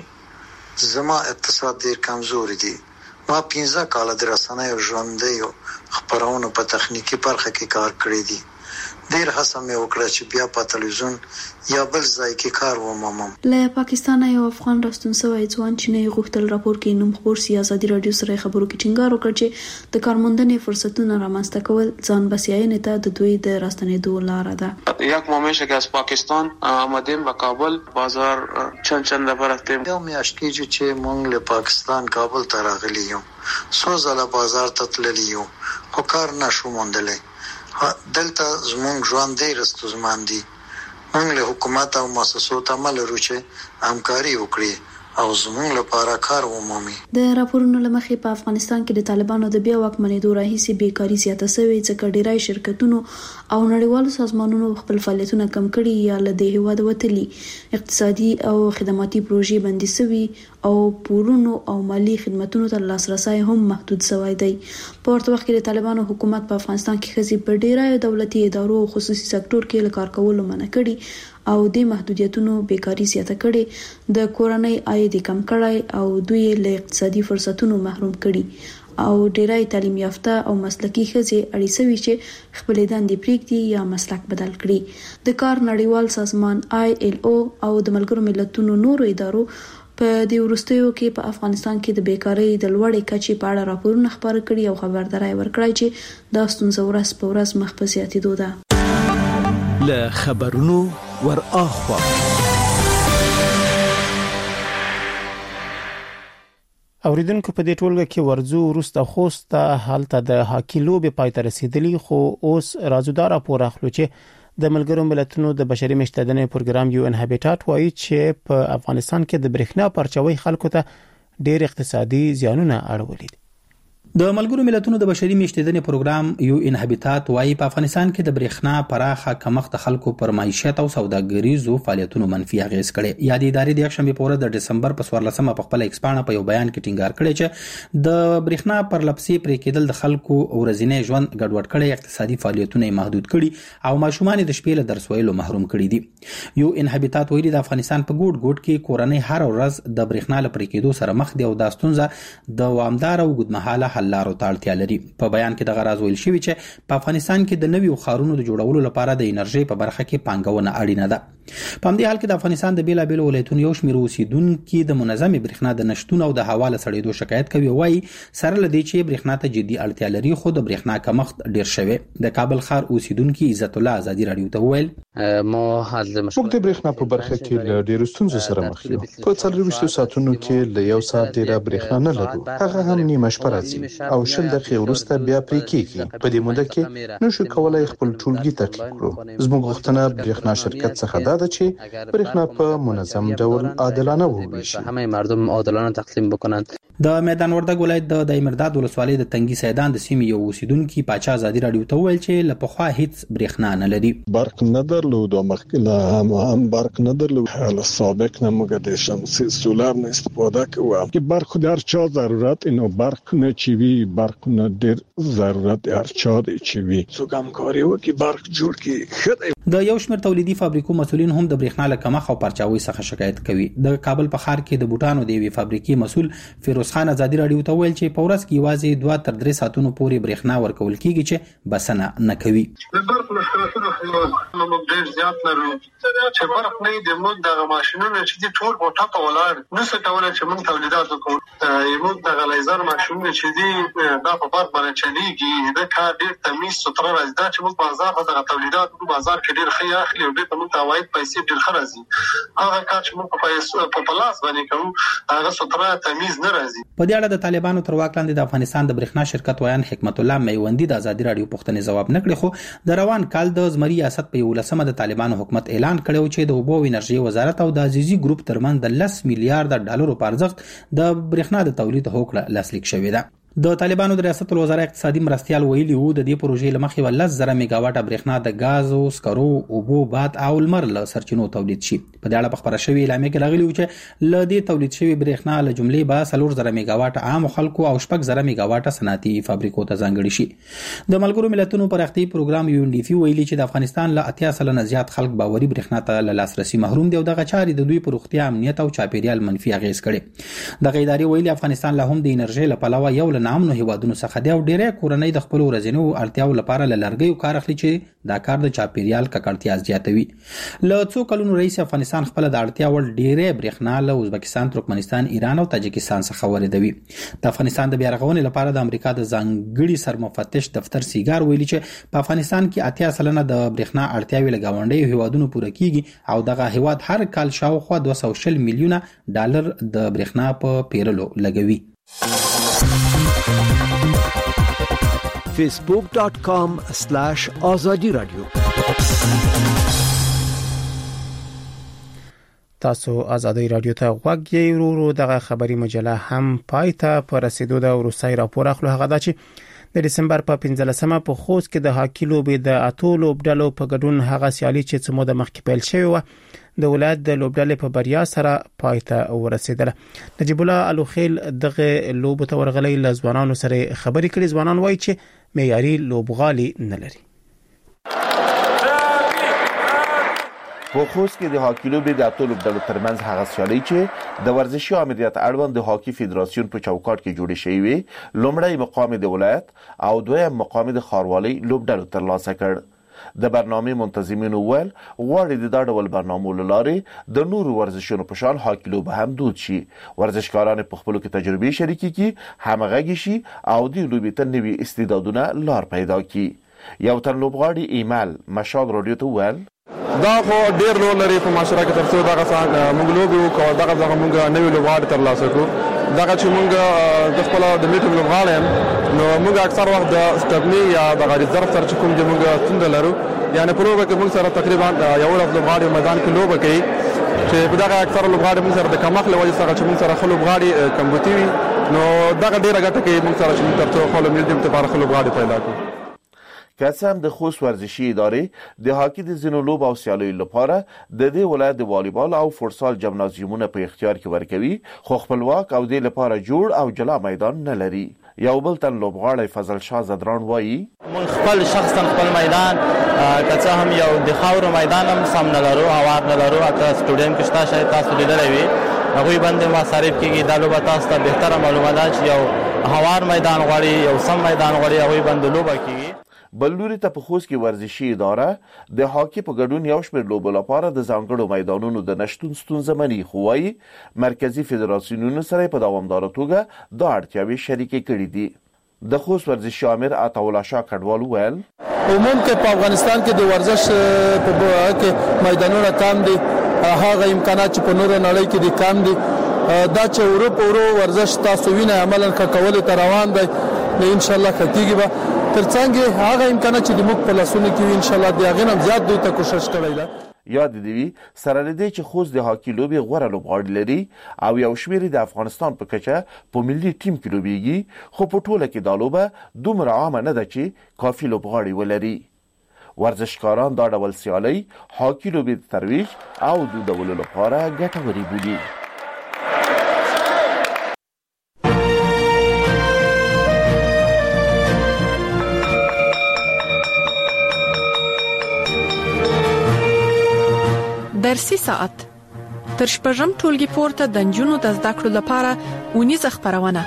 کیږي. زما اقتصاد ډیر کمزور دی. ما پنځه کاله د رسنیو ژوندۍ خبرونو په تخنیکی برخه کې کار کړی دی. ډیر هڅه مې وکړه چې بیا په تلویزیون یا بل ځای کې کار ومومم. له پاکستان یو افغان راستون شوی ځوان چې نه غوښتل راپور کې نوم خبر سي ازادي رادیو سره خبرو کې ټینګار وکړ چې د کارموندنې فرصتونه رامنځته کول ځان بسیاینې ته د دوی د راستنېدو لاره ده. یک ما میشه که از پاکستان آمدیم به کابل، بازار چند چند دفعه رفتیم. یو میاشت کېږي چې موږ له پاکستان کابل ته راغلي یو. څو ځله بازار ته تللی یو خو کار نشو موندلی. دلته زمونږ ژوند ډېر ستونزمن دی. موږ له حکومت او مؤسسو تمه لرو چې همکاري وکړي او زمونږ لپاره کار ومومي. د راپورونو له مخې په افغانستان کې د طالبانو د بیا واکمنېدو راهیسې بیکاري زیاته شوې، ځکه ډیری شرکتونو او نړیوالو سازمانونو خپل فعالیتونه کم کړي یا له دې هیواده وتلي. اقتصادي او خدماتي پروژې بندي شوي او پورونو او مالی خدماتونو ته لاسرسي هم محدود شوی دی. په ورته وخت کې د طالبانو حکومت په افغانستان کې ښځې په ډیری دولتي ادارو او خصوصي سکتور کې له کار کولو منع کړي او د محدودیتونو بیکاری زیاته کړي، د کورنۍ عاید کم کړي او دوی له اقتصادي فرصتونو محروم کړي او ډیری تعلیم یافته او مسلکي ښځې اړ شوي چې خپل دندې پریږدي یا مسلک بدل کړي. د کار نړیوال سازمان آی ایل او او د ملګرو ملتونو نورو ادارو په دې وروستیو کې په افغانستان کې د بیکاری د لوړې کچې په اړه راپورونه خبر کړي او خبرداري ورکړي چې دا ستونزه ورځ په ورځ مخ په زیاتېدو ده. له خبرونو ور اخوا اوریدونکو په دې ټولګه کې ورزو وروسته خوست حالت د هاکی لوبې پای ته رسیدلی، خو اوس راځو راپور اخلو چې د ملګرو ملتونو د بشري مشتدنې پروګرام یو ان هابیټات وایي چې په افغانستان کې د برېښنا پرچوي خلکو ته ډېر اقتصادي زیانونه اړولي دي. د ملګرو ملتونو د بشري میشتېدنې پروګرام یو ان هابیټات وايي په افغانستان کې د برېښنا پراخه کمښت د خلکو پر معیشت او سوداګریزو فعالیتونو منفي اغېز کړي. یا د ادارې د یکشنبه په ورځ د دسمبر په څوارلسمه په خپل ایکسپانه په یو بیان کې ټینګار کړی چې د برېښنا پر لپسې پرې کېدل د خلکو ورځنی ژوند ګډوډ کړي، اقتصادي فعالیتونه محدود کړي او ماشومان د شپې له درس ویلو محروم کړي دي. یو ان هابیټات وایي د افغانستان په ګوټ ګوټ کې کورنۍ هر ورځ د برېښنا لپاره کېدو سره مخ دي او دا ستونزه د دوامدار او اوږدمهاله حل لارو ته اړتیا لري. په بیان کې د غراض ویل شوی چې په افغانستان کې د نویو ښارونو د جوړولو لپاره د انرژي په برخه کې پانګونه اړینه ده. په همدې حال کې د افغانستان د بیلا بیل ولایتونو یو شمېر اوسیدونکو د منظمې برېښنا د نشټون او د هوا له سړېدو شکایت کوي. وایي سره لدی چې برېښنا ته جدي اړتیا لري خو د برېښنا کمښت ډیر شوی. د کابل ښار اوسیدونکو عزت الله ازادي رادیو ته ویل ما موږ د برېښنا په برخه کې له ډیرو ستونزو سره مخ یو. په څلورویشت ساعتونو کې له یو ساعت ډیره برېښنا نه لرو، هغه هم نیمه شپه راځي او شل دقیقې وروسته بیا پرې کېږي. په دې موده کې نشو کولای خپل ټولګي تعقیب کړو. زموږ غوښتنه برېښنا شرکت څخه ده چې برېښنا په منظم ډول عادلانه وویشي، همه مردم عادلانه تقسیم بکنند. د میدان وردګ ولایت د دایمرداد ولسوالۍ د تنګي سیدان د سیمې یو اوسیدونکو پاچا ازادي رادیو ته ویل چې له پخوا هیڅ برېښنا نه لري. برق نه درلود او مخکې هم هم برق نه درلود. حالا سابق نه موږ د شمسي سولار نه استفاده کوو که برق در چا ضرورت اینو برق نه چی وی برق نه ډیر ضرورت هر چا دی چی وی څوک هم کاری وکي برق جوړ کی خدای. د یو شمېر تولیدي فابریکو مسولین هم د برېښنا له کمښت او پرچاوي څخه شکایت کوي. د کابل په ښار کې د بوټانو د یوې فابریکې مسول فیروز خان ازادي رادیو ته ویل چې په ورځ کې یوازې دوه تر درې ساعتونو پورې برېښنا ورکول کیږي چې بسنه نه کوي. د برق مشکلاتونه خو موږ ډېر زیات لرو چې برق نه د موږ د ماشینونو چې دي ټول په ټاپه ولاړ نه څه کولای چې موږ تولیدات وکړو. موږ د غلیزر ماشینونه چې دي دا په برق باندې چلیږي د کار ډېر تمیز ستره راځي دا چې موږ بازار ته د تولیدات په بازار کې ډېر ښه اخلي او ډېر موږ ته عواید پیسې ډېر ښه راځي. هغه کار چې موږ په پیسو په پلاس باندې کوو هغه ستره تمیز نه راځي. په دې اړه د طالبانو تر واک لاندې د افغانستان د برېښنا شرکت ویان حکمت الله میوندي د ازادي رادیو پوښتنې ځواب نه کړی، خو د روان کال د زمري ریاست په یولسمه د طالبانو حکومت اعلان کړی چې د اوبو او انرژي وزارت او د عزیزي ګروپ ترمن د لس میلیارډ ډالرو په ارزښت د برېښنا د تولید هوکړه لاسلیک شوې ده. د طالبانو د ریاست الوزرا اقتصادي مرستيال ویلي وو د دې پروژې لمخې ول زره میگاواټه برېښنا د غاز او سکرو اوبو باد او لمر له سرچینو تولید شي. په دې اړه په خبره شوې اعلامیه کې راغلی و چې ل دې تولید شوی برېښنا له جملې به سلور زره میگاواټه عام خلکو او شپږ زره میگاواټه صنعتي فابریکو ته ځانګړي شي. د ملګرو ملتونو پرختي پروګرام یو ان ډي پی ویلي چې د افغانستان له اتیا سلنه زیات خلک باوري برېښنا ته له لاسرسي محروم دي او دغه چاري د دوی پر روغتیا امنیت او چاپیریال منفي اغیز کړي. د ادارې ویلي افغانستان له هم د انرژي له پلوه یو له نامنو هیوادونو څخه دی او ډېرې کورنۍ د خپل ورځنیو اړتیاو لپاره له لرګیو کار اخلي چې دا کار د چاپیریال ککړتیا زیاتوي. له څو کلونو رئیس افغانستان خپل د اړتیا وړ ډېرې برېښنا له ازبکستان، ترکمنستان، ایران او تاجکستان څخه واردوي. د افغانستان د بیا رغونې لپاره د امریکا د ځانګړي سرمفتش دفتر سیګار ویلي چې په افغانستان کې اتیا سلنه د برېښنا اړتیاوې له ګاونډیو هیوادونو پوره کیږي او دغه هیواد هر کال شاوخوا دوه سوه شل میلیونه ډالر د برېښنا په پیرلو لګوي. facebook dot com slash azadi radio. تاسو ازادي رادیو ته غوږ یې ورو دغه خبري مجله هم پایته پر رسیدو د روسي راپور اخلو هغه د چې د دسمبر په پنځلسمه په خوست کې د هاکی لوبې د اتو لوبډلو په ګډون هغه سیالي چې څو د مخکې پیل شوی و د ولایت د لوبډلې په بریا سره پایته ورسیدله. نجیب الله الوخیل دغه لوب ته ورغلې لزوانانو سره خبرې کړې. ځوانان وایي چې معیاري لوبغالي نه لري. په خوست کې د هاکی لوبې د اتو لوبډلو ترمنځ هغه سیالي چې د ورزشي امنیت اړوند د هاکی فدراسیون په چوکاټ کې جوړې شوې وي لومړی مقام د ولایت او دویم مقام د ښاروالۍ لوبډلو ترلاسه کړ. د برنامه منتظمینو ول غواړي د دا ډول برنامو لارې د نورو ورزشونو په شان هاکی لوب هم دود شي، ورزشکاران په خپلو کې تجربې شریکي کی، همغږي شي او د لوبې ته نوي استعدادونه لار پیدا کی. یو تن لوبغاړي ایمل مشال رادیو ته ول دا خو ډیر لوړ لري په معاشره کې ترڅو دغه څنګه موږ لوبو کوو دغه ځکه موږ نوې لوبغاړي ترلاسه کوو. دغه چې موږ د خپل د میټینګ لوبغاړي نو موږ اکثر وخت د سټپنی یا د ریزرو سره چې کوم چې موږ څنګه لرو یعنی په لوبه کې موږ سره تقریبا یو ډول لوبغاړي میدان کې لوبه کوي چې په دغه اکثر لوبغاړي موږ سره د کمخ له وجې سره چې موږ سره خلک لوبغاړي کمبوتی وي نو دغه ډیره ګټه کوي موږ سره چې موږ ترڅو خپل میډیم ته بار خلک لوبغاړي پیدا کړو. کسان د خوست ورزشي ادارې د هاکی د زینو لوب او سیالیو لپاره د دې ولایت د والیبال او فوتسال جمنازیومونه په اختیار کې ورکوي خو خپلواک او د لپاره جوړ او جلا میدان نه لري. یو بل تن لوبغاړی فضل شاه زدران وایي مونږ خپل شخصا خپل میدان کڅه هم یو د خاور میدان هم سم نه لرو هوار نه لرو اته سټوډیم کې شته شاید تاسو لیدلی وي هغوی باندې مصارف کېږي. دا لوبه تاسو ته بهتره معلومه ده چې یو هوار میدان غواړي یو سم میدان غواړي هغوی باندې لوبه کېږي. بل لوري ته په خوست کې ورزشي اداره د هاکی په ګډون یو شمېر لوبو لپاره د ځانګړو میدانونو د نشتون ستونزه مني خو وايي مرکزي فدراسیونونو سره په دوامداره توګه دا اړتیاوې شریکې کړې دي. د خوست ورزشي امیر عطاالله شاه کډوال ویل عموما کې په افغانستان کې د ورزش په باره کې میدانونه کم دي هغه امکانات چې په نورو نړۍ کې دي کم دي دا چې اروپا ورو ورزش تاسو وینئ عملاً کول ته روان دی ان شاء الله کېږي به ترڅنګ هغه امکانات چې د موږ په لاسونو کې ان شاء الله د هغه هم زیات دوی ته کوشش کوي. یاد دی سره لدی چې خوست د هاکی لوبي غوړه لوبغاړي لري او یو شمېر د افغانستان په کچه په ملي ټیم کې لوبيږي خو په ټوله کې دا لوبه دومره عامه نه ده چې کافي لوبغاړي ولري. ورزشکاران دا ډول سیالي هاکی لوبي د ترویج او د دولو لپاره ګټوري بولي. درسي ساعت تر شپږم ټولګي پورته د نجونو د زده کړو لپاره ونیزه خبرونه.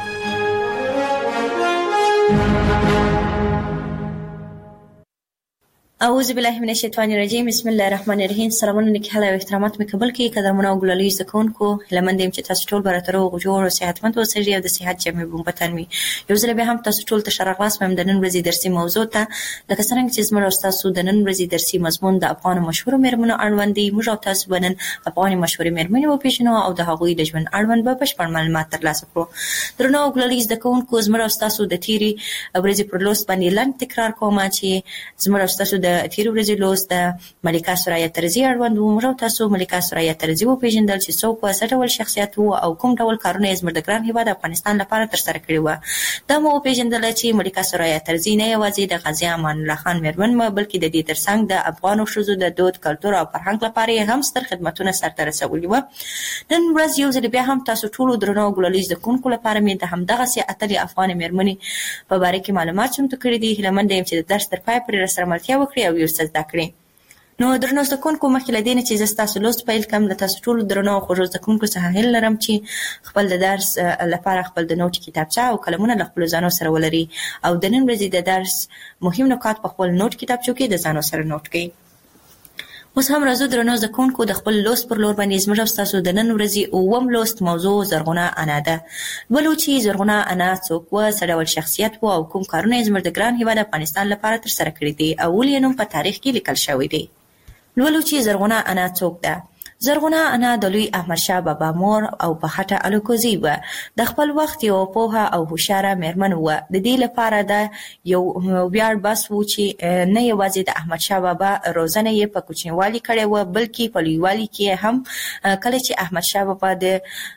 اعوذ بالله من الشیطان الرجیم. بسم الله الرحمن الرحیم. سلامونه نکهاله او احترامات مې قبول کړئ قدرمنه او ګلالي زکونکو لمندیم چې تاسو ټول براترو غوړو او صحتمند اوسئ او د صحت جامع بومبتن می یو ځل به هم تاسو ټول ته شرغلاس مې د نن ورځې درسي موضوع ته لکه څنګه چې زموږ تاسو د نن ورځې درسي مضمون د افغان مشهور مېرمنو اړوند دی. موږ تاسو بنن افغان مشهور مېرمنې او پېښنو او د هغوی د ژوند اړوند به بشپړ معلومات ترلاسه کړو. درنو ګلالي زکونکو زموږ تاسو د تیری ورځې پر لوست باندې لاندې تکرار کوم چې زموږ تاسو د تیری ورځې د ملکه سرایه ترزی اړوند ومرو. تاسو ملکه سرایه ترزی و پیژندل چې څوک و څه ډول شخصیت وو او کوم ډول کارونه یې زموږ د ګران هیواد افغانستان لپاره تر سره کړی و. دا مو پیژندل چې ملکه سرایه ترزی نه یوازې د غازی امان الله خان مېرمن ما بلکې د دې ترڅنګ د افغان ښځو د دود کلتور او فرهنګ لپاره هم ستر خدماتونه سرته رسولي و. نن ورځ یو ځل بیا هم تاسو ټول درنو ګلالي زکونکو لپاره مې د همدغه سي اتلې افغان مېرمنې په باره کې معلومات چمتو کړي دي. هیله یم چې د درس تر پای پورې سره ملتیا وکړي او یو څه زده کړئ. نو درنو زکونکو مخکې له دې نه چې زه تاسو لوست پیل کوم له تاسو ټول درنو خوږو زکونکو څخه هیله لرم چې خپل د درس لپاره خپل د نوٹ کتابچه او قلمونه له خپل ځانو سره ولري او د نن ورځې د درس مهم نکات په خپل نوٹ کتابچو کې د ځانو سره نوٹ کړئ. اوس هم راځو درنو زکونکو د خپل لوست پر لور باندې زموږ تاسو د نن ورځې اووم لوست موضوع زرغونه انا ده. ولو چې زرغونه انا څوک و څه ډول شخصیت و او کوم کارونه یې زموږ د ګران هیواد افغانستان لپاره تر سره کړي دي او ولې یې نوم په تاریخ کې لیکل شوی دی. لولو چې زرغونه انا څوک ده. زرغونه انا د لوی احمد شاه بابا مور او په هټه الکوزي و. د خپل وخت یو پوهه او هوښیاره مېرمن و. د دې لپاره دا یو ویاړ بس و چې نه یوازې د احمد شاه بابا روزنه یې په کوچنیوالي کړې و بلکې په لویوالي کې هم کله چې احمد شاه بابا د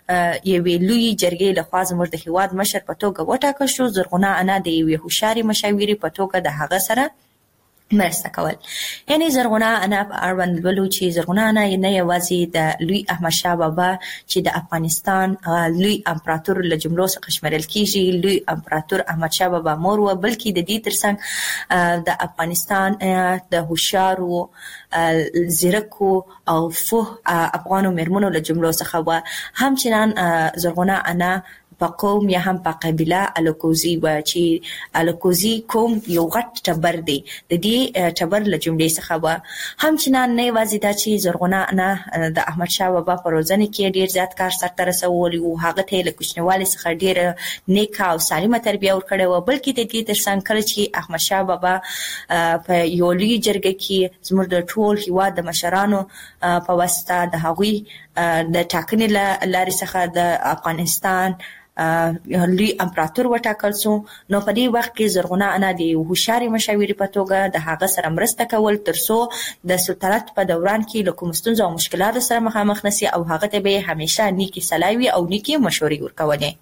یوې لوی جرګې لخوا زموږ د هیواد مشر په توګه وټاکل شو. زرغونه انا د یوې هوښیارې مشاورې په توګه د هغه سره مرسته کول. یعنی زرغونه انا په اړوند ولو چې زرغونه انا نه یوازې د لوی احمد شاه بابا چې د افغانستان لوی امپراتور له جملو څخه شمیرل کیږي لوی امپراتور احمد شاه بابا مور و بلکې د دې ترڅنګ د افغانستان د هوښیارو زیرکو او فوه افغانو مېرمنو له جملو څخه و. همچنان زرغونه انا په قوم یا هم په قبیله الکوزي و چې الکوزي قوم یو غټ ټبر دی. د دې ټبر له جملې څخه و. همچنان نه یوازې دا چې زرغونه انا د احمد شاه بابا په روزنه کې ډیر زیات کار سرته رسولی و. هغه ته له کوچنیوالي څخه ډیر نیکه او سالمه تربیه ورکړې و بلکې د دې ترڅنګ کله چې احمد شاه بابا په یو لوی جرګه کې زموږ د ټول هیواد د مشرانو په واسطه د هغوی د ټاکنې لارې څخه د افغانستان لوی امپراتور وټاکل شو. نو په دې وخت کې زرغونه انا د هوښیارې مشاورې په توګه د هغه سره مرسته کول ترڅو د سلطنت په دوران کې له کوم ستونزو او مشکلاتو سره مخامخ نشي او هغه ته به همیشه نیکی صلاحي او نیکی مشورې ورکولې.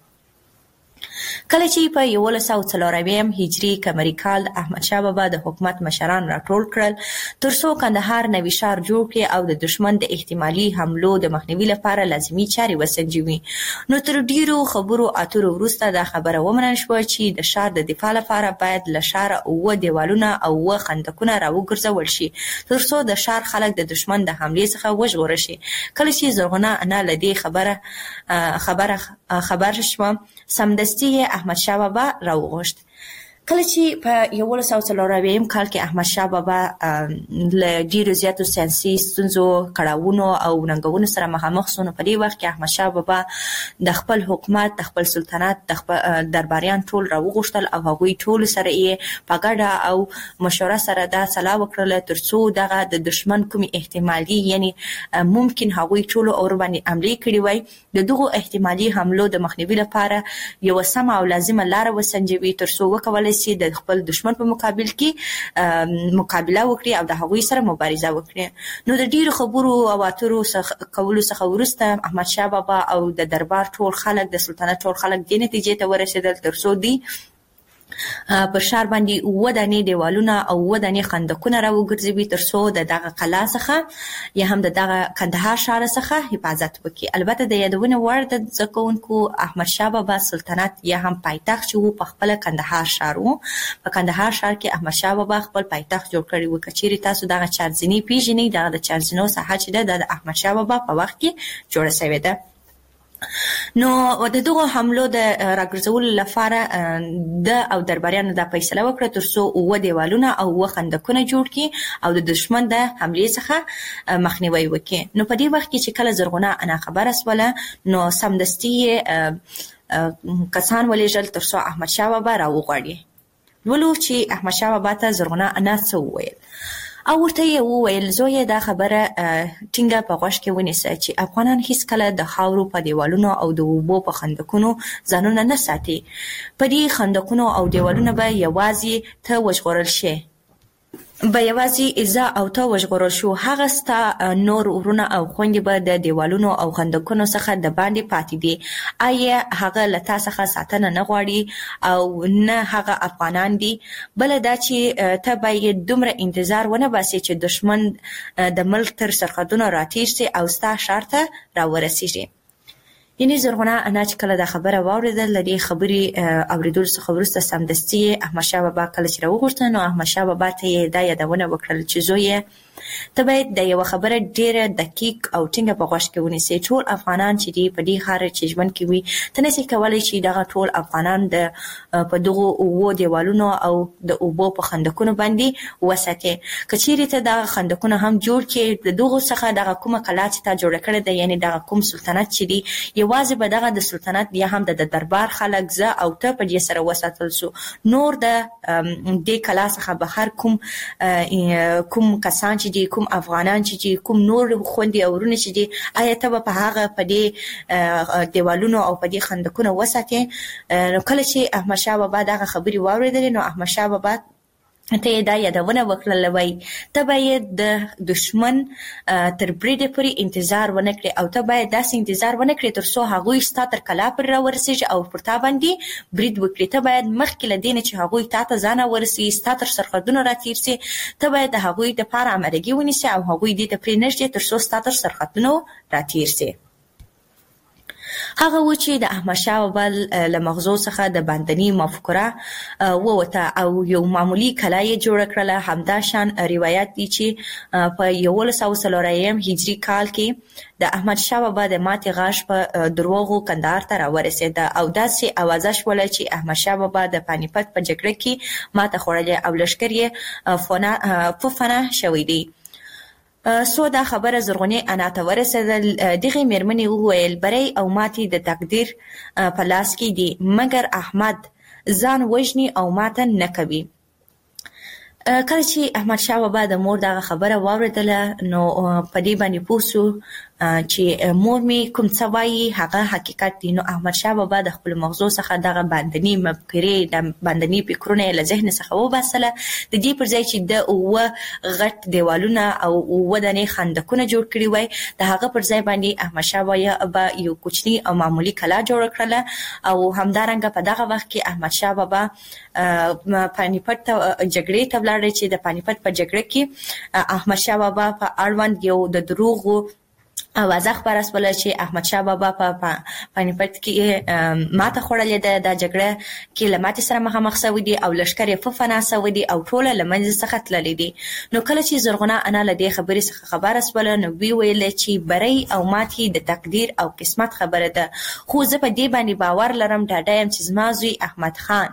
کله چې په یولس سوه څلورویم هجري قمري کال احمد شاه بابا د حکومت مشران راټول کړل ترڅو کندهار نوي ښار جوړ کړي او د دشمن د احتمالي حملو د مخنیوي لپاره لازمي چارې وسنجوي. نو تر ډیرو خبرو اترو وروسته دا خبره ومنل شوه چې د ښار د دفاع لپاره باید له ښاره اووه دیوالونه او اووه خندقونه راوګرځول شي ترڅو د ښار خلک د دشمن د حملې څخه وژغورل شي. کله چې زرغونه انا له دې خبره خبره خبر شوه سمدستي احمد شاه بابا راوغوښت. کله چې په یولس سوه څلورویم کال کې احمد شاه بابا له ډیرو زیاتو سیاسي ستونزو کړاوونو او ننګونو سره مخامخ شو نو په دې وخت کې احمد شاه بابا د خپل حکومت د خپل سلطنت د خپل درباریان ټول راوغوښتل او هغوی ټول سره یې په ګډه او مشوره سره دا سلا وکړله ترڅو دغه د دشمن کومي احتمالي یعنی ممکن هغوی ټول اور باندې حملې کړي وای د دغو احتمالي حملو د مخنیوي لپاره یو سم او لازمه لار وسنجوي ترڅو وکولای سي د خپل دشمن په مقابل کې مقابله وکړي او د هغوی سره مبارزه وکړي. نو د ډیرو خبرو او اترو کولو څخه وروسته احمد شاه بابا او د دربار ټول خلک د سلطنت ټول خلک د نتیجې ته ورسېدل ترڅو دی پر شهر باندې اوه دانې دیوالونه او اوه دانې خندقونه راوګرځوي ترڅو د دغه قلا څخه یا هم د دغه کندهار ښار څخه حفاظت وکړي. البته د یادونه وړ د زده کوونکو احمد شاه بابا سلطنت یا هم پایتخت چې و په خپله کندهار ښار و. په کندهار ښار کې احمد شاه بابا خپل پایتخت جوړ کړی و. که چیرې تاسو دغه چارزیني پیژنئ، دغه د چارزینو ساحه چې ده د احمد شاه بابا په وخت کې جوړه شوې ده. نو د دغه حملو د راګرځولو لپاره د او درباریانو د فیصله وکړه ترڅو اوه دیوالونه او اوه خندقونه جوړ کړي او د دشمن د حملې څخه مخنیوي وکړي. نو په دې وخت کې چې کله زرغونه انا خبره سوله نو سمدستي کسان ولېږل ترڅو احمد شاه بابا راوغواړي. ولو چې احمد شاه بابا ته زرغونه انا څه وویل او ورته یې وویل زویه دا خبره ټینګه په غوږ کې ونیسه چې افغانان هیڅکله د خاورو په دیوالونو او د اوبو په خندقونو ځانونه نه ساتي. په دې خندقونو او دیوالونه به یوازې ته وژغورل شي به یوازې ایزا او ته وژغورل شو. هغه ستا نور ورونه او خویندې به د دیوالونو او خندقونو څخه د باندې پاتې دي. آیا هغه له تا څخه ساتنه نه غواړي او نه هغه افغانان دي؟ بله دا چې ته باید دومره انتظار ونه باسې چې دشمن د ملک تر سرحدونو راتېر سي او ستا ښار ته راورسېږي. یعنې زرغونه انا چې کله دا خبره واورېدل له دې خبرې اورېدلو څخه وروسته سمدستي احمد شاه بابا کله چې راوغوښته نو احمد شاه بابا ته یې دا یادونه وکړل چې زویه ته باید د یوه خبره ډېره دقیق او ټینګه په غوږ کې ونیسې. ټول افغانان چې دي په دې ښار چې ژوند کوي ته نسې کولی چې دغه ټول افغانان د په دغو اوو دیوالونو او د اوبو په خندقونو باندې وساتې. که چیرې ته دغه خندقونه هم جوړ کړې د دغو څخه دغه کومه قلا چې تا جوړه کړې ده یعنې دغه کوم سلطنت چې دي یوازې به دغه د سلطنت یا هم د دربار خلک زه او ته په دې سره وساتل سو. نور د دې کلا څخه بهر کوم کوم کسان چې دي کوم افغانان چې دي کوم نور خويندې او ورونه چې دي آیا ته به په هغه په دې دیوالونو او په دې خندقونو وساتې؟ نو کله چې احمد شاه بابا دغه خبرې واورېدلې نو احمد شاه بابا ته دا یادونه وکړل وای ته باید د دشمن تر بریده پورې انتظار ونه کړې او ته باید داسې انتظار ونه کړې تر څو هغوی ستا تر کلا پر راورسېږي او پر تا باندې برید وکړي. ته باید مخکې له دې نه چې هغوی تا ته ځان ورسوي ستا تر سرحدونو راتېر سي ته باید د هغوی دپاره امرګي ونیسې او هغوی دې ته پرېنږدې تر څو ستا تر سرحدونو راتېر سي. هغه و چې د احمد شاه بابا له مغزو څخه د باندنی مفکوره ووته او یو معمولی کلا یې جوړه کړله. همدا شان روایت دی چې په یولس سوه څلور اویایم هجري کال کې د احمد شاه بابا د ماتې غاښ په دروغو کندهار ته راورسېده او داسې اوازه شوله چې احمد شاه بابا د پانیپت په جګړه کې ماته خوړلې او لښکر یې په فنا شوی دی. سو دا خبره زرغونې انا ته ورسېدل. دغې مېرمنې وویل بری او ماتې د تقدیر په لاس کې دي مګر احمد ځان وژني او ماته نه کوي. کله چې احمد شاه بابا د مور دغه خبره واورېدله نو په دې باندې پوه سو چې مور مې کوم څه وایي هغه حقیقت دی. نو احمد شاه بابا د خپل مغزو څخه دغه باندنی مفکورې د باندنی فکرونه یې له ذهن څخه وباسله. د دې پر ځای چې د اوه غټ دیوالونه او اوه دانې خندقونه جوړ کړي وای د هغه پر ځای باندې احمد شاه بابا یو کوچني او معمولی کلا جوړه کړله او همدارنګه په دغه وخت کې احمد شاه بابا پانیپت ته جګړې ته ولاړ چې د پانیپت په جګړه کې احمد شاه بابا په اړوند یو د دروغو اوازه خپره سوله چې احمد شاه بابا په پانیپت کې ماته خوړلې ده. دا جګړه کې له ماتې سره مخامخ سوی دي او لښکر یې په فنا سوی دي او ټوله له منځه څخه تللي دي. نو کله چې زرغونه انا له دې خبرې څخه خبره سوله نو وی ویل چې بری او ماتې د تقدیر او قسمت خبره ده خو زه په دې باندې باور لرم ډاډه یم چې زما زوی احمد خان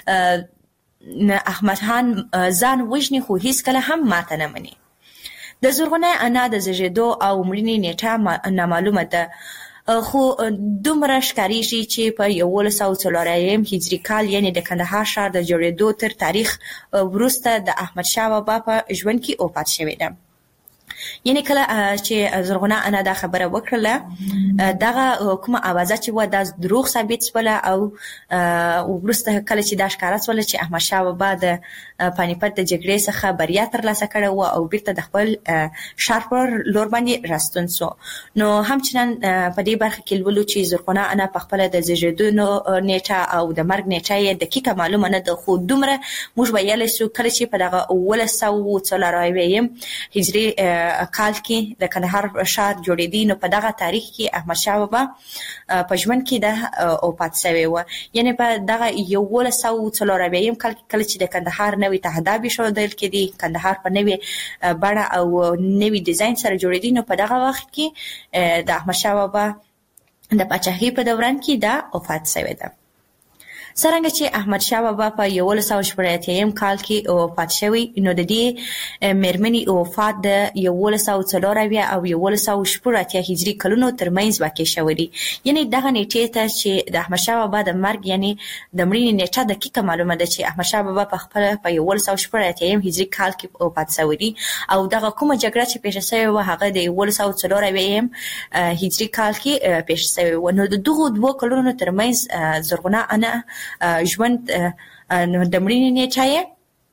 احمد خان ځان وژني خو هیڅکله هم ماته نه مني. د زرغونه انا د زیږېدو او مړینې نیټه نامعلومه ده خو دومره ښکارېږي چې په یولس سوه څلور اویایم هجري کال یعنې د کندهار ښار د جوړېدو تر تاریخ وروسته د احمد شاه بابا په ژوند کې وفات شوې ده. یعنی کله چې زرغونه انا دا خبره وکړه دغه کومه اوازه چې و د دروغ ثابت شول او ورسته کله چې دا ښکارا شول چې احمد شاه بابا د پانیپت د جګړې څخه بریا ترلاسه کړې و او بیرته د خپل شهر پر لور باندې راستون سو. نو همچنان په دې برخه کې ولولو چې زرغونه انا په خپل د زیږیدو نیټه او د مرګ نیټه یې دقیقه معلومه نه ده، خو دومره موږ ویلی سو کله چې په دغه اوولس سوه څلرویشتم هجري کال کې د کندهار ښار جوړېدی، نو په دغه تاریخ کې احمد شاه بابا په ژوند کې د وفات شوی و. یعنی په دغه یوولس سوه څلرویشتم کال کې کله چې د کندهار نوې تهداب ایښودل کېدی، کندهار په نوې بڼه او نوې ډیزاین سره جوړېدی، نو په دغه وخت کې د احمد شاه بابا د پاچاهۍ په دوران کې دا وفات شوی ده. څرنګه چې احمد شاه بابا په یوولس سوه شپږ اتیا کال کې وفات شوی، نو د دې مېرمنې وفات د یوولس سوه څلور اویا او یوولس سوه شپږ اتیا هجري کلونو ترمنځ واقع شوی دی. یعنی دغه نیټې ته چې د احمد شاه بابا د مرګ یعنی د مړینې نیټه دقیقه معلومه ده چې احمد شاه بابا په خپل په یوولس سوه شپږ اتیا هجري کال کې وفات شوی دی، او دغه کومه جګړه چې پیښه شوې و هغه د یوولس سوه څلور اویا هجري کال کې پیښه شوې و. نو د دغو دوه کلونو ترمنځ زرغونه انا ژوند د مړینې نیټه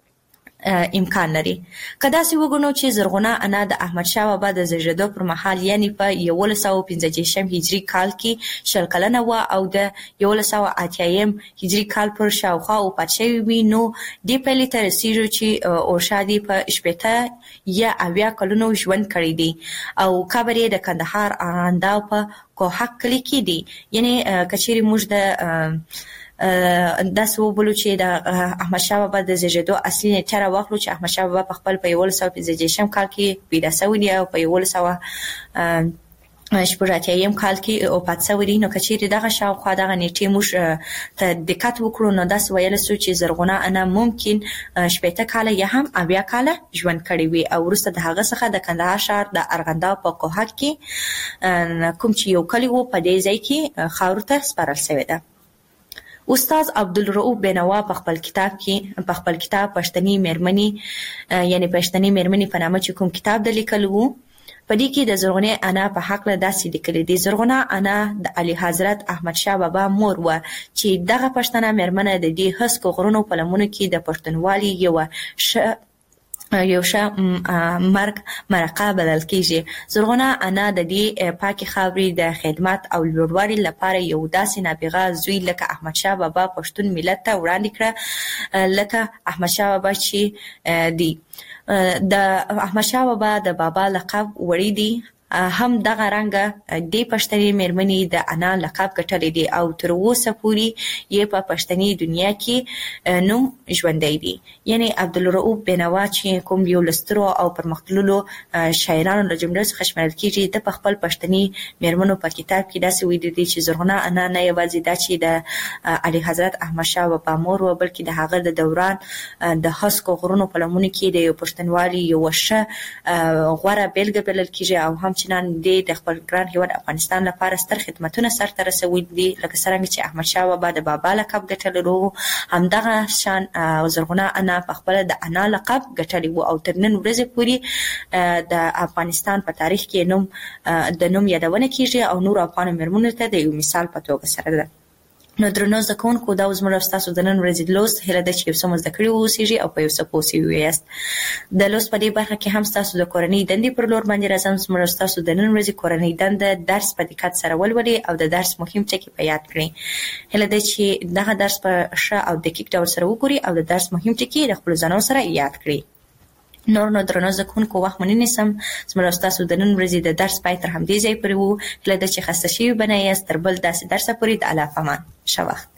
امکان لري. که داسې وګڼو چې زرغونه انا د احمد شاه بابا د زیږیدو پر مهال یعنی په یوولس سوه پنځه دېرشم هجري کال کې شل کلنه وه او د یوولس سوه اتیایم هجري کال پر شاوخوا وفات شوې وي، نو دې پایلې ته رسېږو چې اورشادي په شپېته یا اویا کلونو ژوند کړی دی او قبر یې د کندهار ارغنداو په کوهک کلي کې دی. یعنی که چیرې موږ د داسې وبولو چې د احمد شاه بابا د زیږیدو اصلي نیټه راواخلو چې احمد شاه بابا په خپل په یوولس سوه پنځه دېرشم کال کې پیدا شوی دی او په یوولس سوه شپږ اتیایم کال کې وفات شوی دی، نو که چیرې دغه شاوخوا دغه نیټې موږ ته دقت وکړو نو داسې ویلی سو چې زرغونه انا ممکن شپېته کاله یا هم اویا کاله ژوند کړی وي او وروسته د هغه څخه د کندهار ښار د ارغنداو په کوهک کې کوم چې یو کلی و په دې ځای کې خاورو ته سپارل شوی ده. استاد عبدالرؤف بینوا په خپل کتاب کې په خپل کتاب پښتني مېرمنې یعنی پښتني مېرمنې په نامه چې کوم کتاب د لیکلو وو، په دې کې د زرغونه انا په حق له داسې لیکلي دي: زرغونه انا د علي حضرت احمد شاه بابا مور و چې دغه پښتنه مېرمنه د دې هسکو غرونو په لمنو کې د پښتونوالي یو ش یو شه مرګ مرقه بلل کیږي. زرغونه انا د دې پاکي خاورې د خدمت او لوړوالي لپاره یو داسې نابغه زوی لکه احمد شاه بابا پښتون ملت ته وړاندې کړه، لکه احمد شاه بابا چې دی. د احمد شاه بابا د بابا لقب وړي دی، هم دغه رنګه د پښتني مېرمنې د انا لقب ګټلې دي او تر اوسه پورې یې په پښتني دنیا کې نوم ژوندی دی. یعنی عبدالرؤف بینوا چې کوم یو لسترو او پرمختللو شاعرانو له جملې څخه شمېرل کېږي، د په خپل پښتني مېرمنو په کتاب کې داسې ویلي دي چې زرغونه انا نه یوازې دا چې د علي حضرت احمد شاه بابا مور و، بلکې د هغه د دوران د هسکو غرونو په لمنو کې د یو پښتونوالي یو ښه غوره بېلګه بلل کېږي او هم چنان د خپل ګران هیواد افغانستان لپاره ستر خدمتونه سرته رسولي دي، لکه څرنګه چې احمد شاه بابا د بابا لقب ګټلو، همدغه شان زرغونه انا په خپل د انا لقب ګټلی و او تر نن ورځې پورې د افغانستان په تاریخ کې نوم د نوم یادونه کیږي او نور افغان مېرمنو ته د یو مثال په توګه سره ده. نو درنو زده کوونکو، دا زموږ ستاسو د نن ورځې لوست هیله ده چې یو څه مو زده کړي واوسیږي او په یو څه پوه سوي یاست. د لوست په دې برخه کې هم ستاسو د کورنۍ دندې پر لور باندې راځم. زموږ ستاسو د نن ورځې کورنۍ دنده درس په دقت سره ولولئ او د درس مهم ټکي په یاد کړئ. هیله ده چې دغه درس په ښه او دقیق ډول سره وګورئ او د درس مهم ټکي د خپلو ځانونو سره یاد کړئ. نور نو درنو زده کوونکو، وخت مو نه نیسم. زموږ ستاسو د نن ورځې د درس پای تر همدې ځای پورې و. هیله ده چې خسته شوي به نه یاست. تر بل داسې درسه پورې د الله په امان. ښه وخت.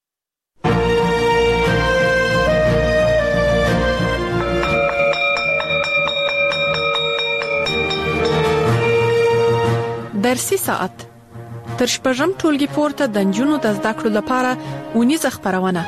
درسي ساعت تر شپږم ټولګي پورته د نجونو د زده کړو لپاره ونیزه خبرونه.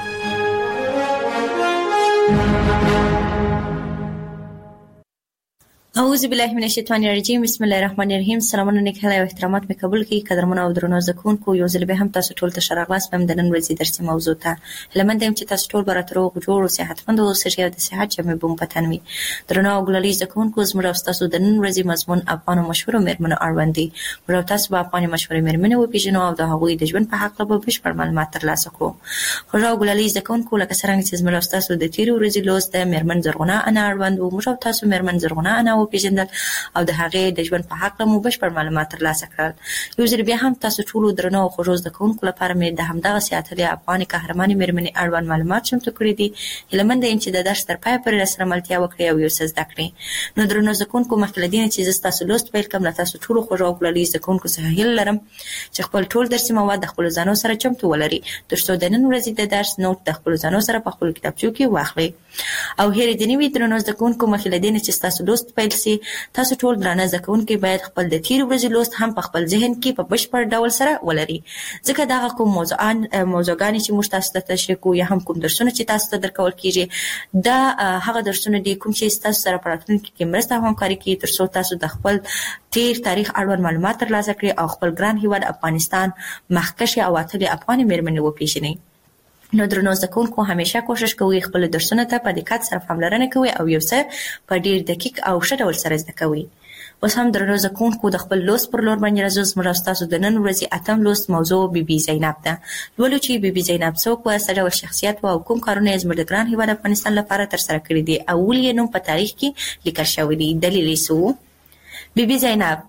اعوذ بالله من الشیطان الرجیم بسم الله الرحمن الرحیم. سلامونه نیک هلا او احترامات مې قبول کړئ. قدرمن او درنو زکونکو یو ځل به هم تاسو ټول ته شراغلاس پم د نن ورځې درسي موضوع ته لمن دیم چې تاسو ټول براترو جوړ او صحتمند او سریه د صحت جمع بوم پتنوي. درنو او ګلالي زکونکو زموږ تاسو د نن ورځې مضمون افغان مشهور مېرمنو اړوند دي. ورو تاسو په افغان مشهور مېرمنو او پیژنو او د هغوی د ژوند په حق له بشپړ معلومات ترلاسه کړو. خو راو ګلالي زکونکو لکه څنګه چې زموږ تاسو د تیرو ورځې لوست د مېرمن زرغونه انا اړوند او موږ تاسو مېرمن زرغونه انا او پیژندل او د هغه د ژوند په حق له مو بشپړ معلومات ترلاسه کړل. یو ځل بیا هم تاسو ټول درنو او خوږ د کوونکو لپاره مې د همدغه سیاتلې افغان قهرماني مېرمنې اړوند معلومات چمتو کړی دي. هلمند یم چې د درس تر پای پورې سره ملتیا وکړي او یو څه زده کړئ. نو درنو زکونکو مخکې لدین چې تاسو لوست پیل کوم تاسو ټول خوږ او ګلالي زکونکو څخه هیله لرم چې خپل ټول درسي مواد د خپل ځانو سره چمتو ولري ترڅو د نن ورځې د درس نوٹ د خپل ځانو سره په خپل کتابچو کې واخلئ. او هر دې نیوي درنو زکونکو مخکې لدین چې تاسو لوست پیل سي تاسو ټول درنه زکونکو باید خپل د تیر ورځې لوست هم په خپل ذهن کې په بشپړ ډول سره ولري. ځکه دا کوم موضوعان موضوعګانی چې موږ تاسو ته تشریح کوو یا هم کوم درسونه چې تاسو ته درکول کیږي دا هغه درسونه دي کوم چې تاسو سره په راتلونکي کې مرسته او همکاري کوي ترڅو تاسو د خپل تیر تاریخ اړوند معلومات ترلاسه کړئ او خپل ګران هیواد افغانستان مخکښ او اتلې افغاني مېرمنې وپیژنئ. نو درنو زکونکو همیشه کوشش کوئ خپل درسونه ته په دقت سره پاملرنه کوئ او یو څه په ډیر دقیق او ښه ډول سره زده کوئ. اوس هم درنو زکونکو د خپل لوست پر لور باندې راځو. زموږ تاسو د نن ورځې اتم لوست موضوع بیبي زینب ده. ولو چې بیبي زینب څوک و، څه ډول شخصیت و او کوم کارونه یې زموږ د ګران هیواد افغانستان لپاره ترسره کړي دي او ولې یې نوم په تاریخ کې لیکل شوی دی. دلیل یې څه؟ بیبي زینب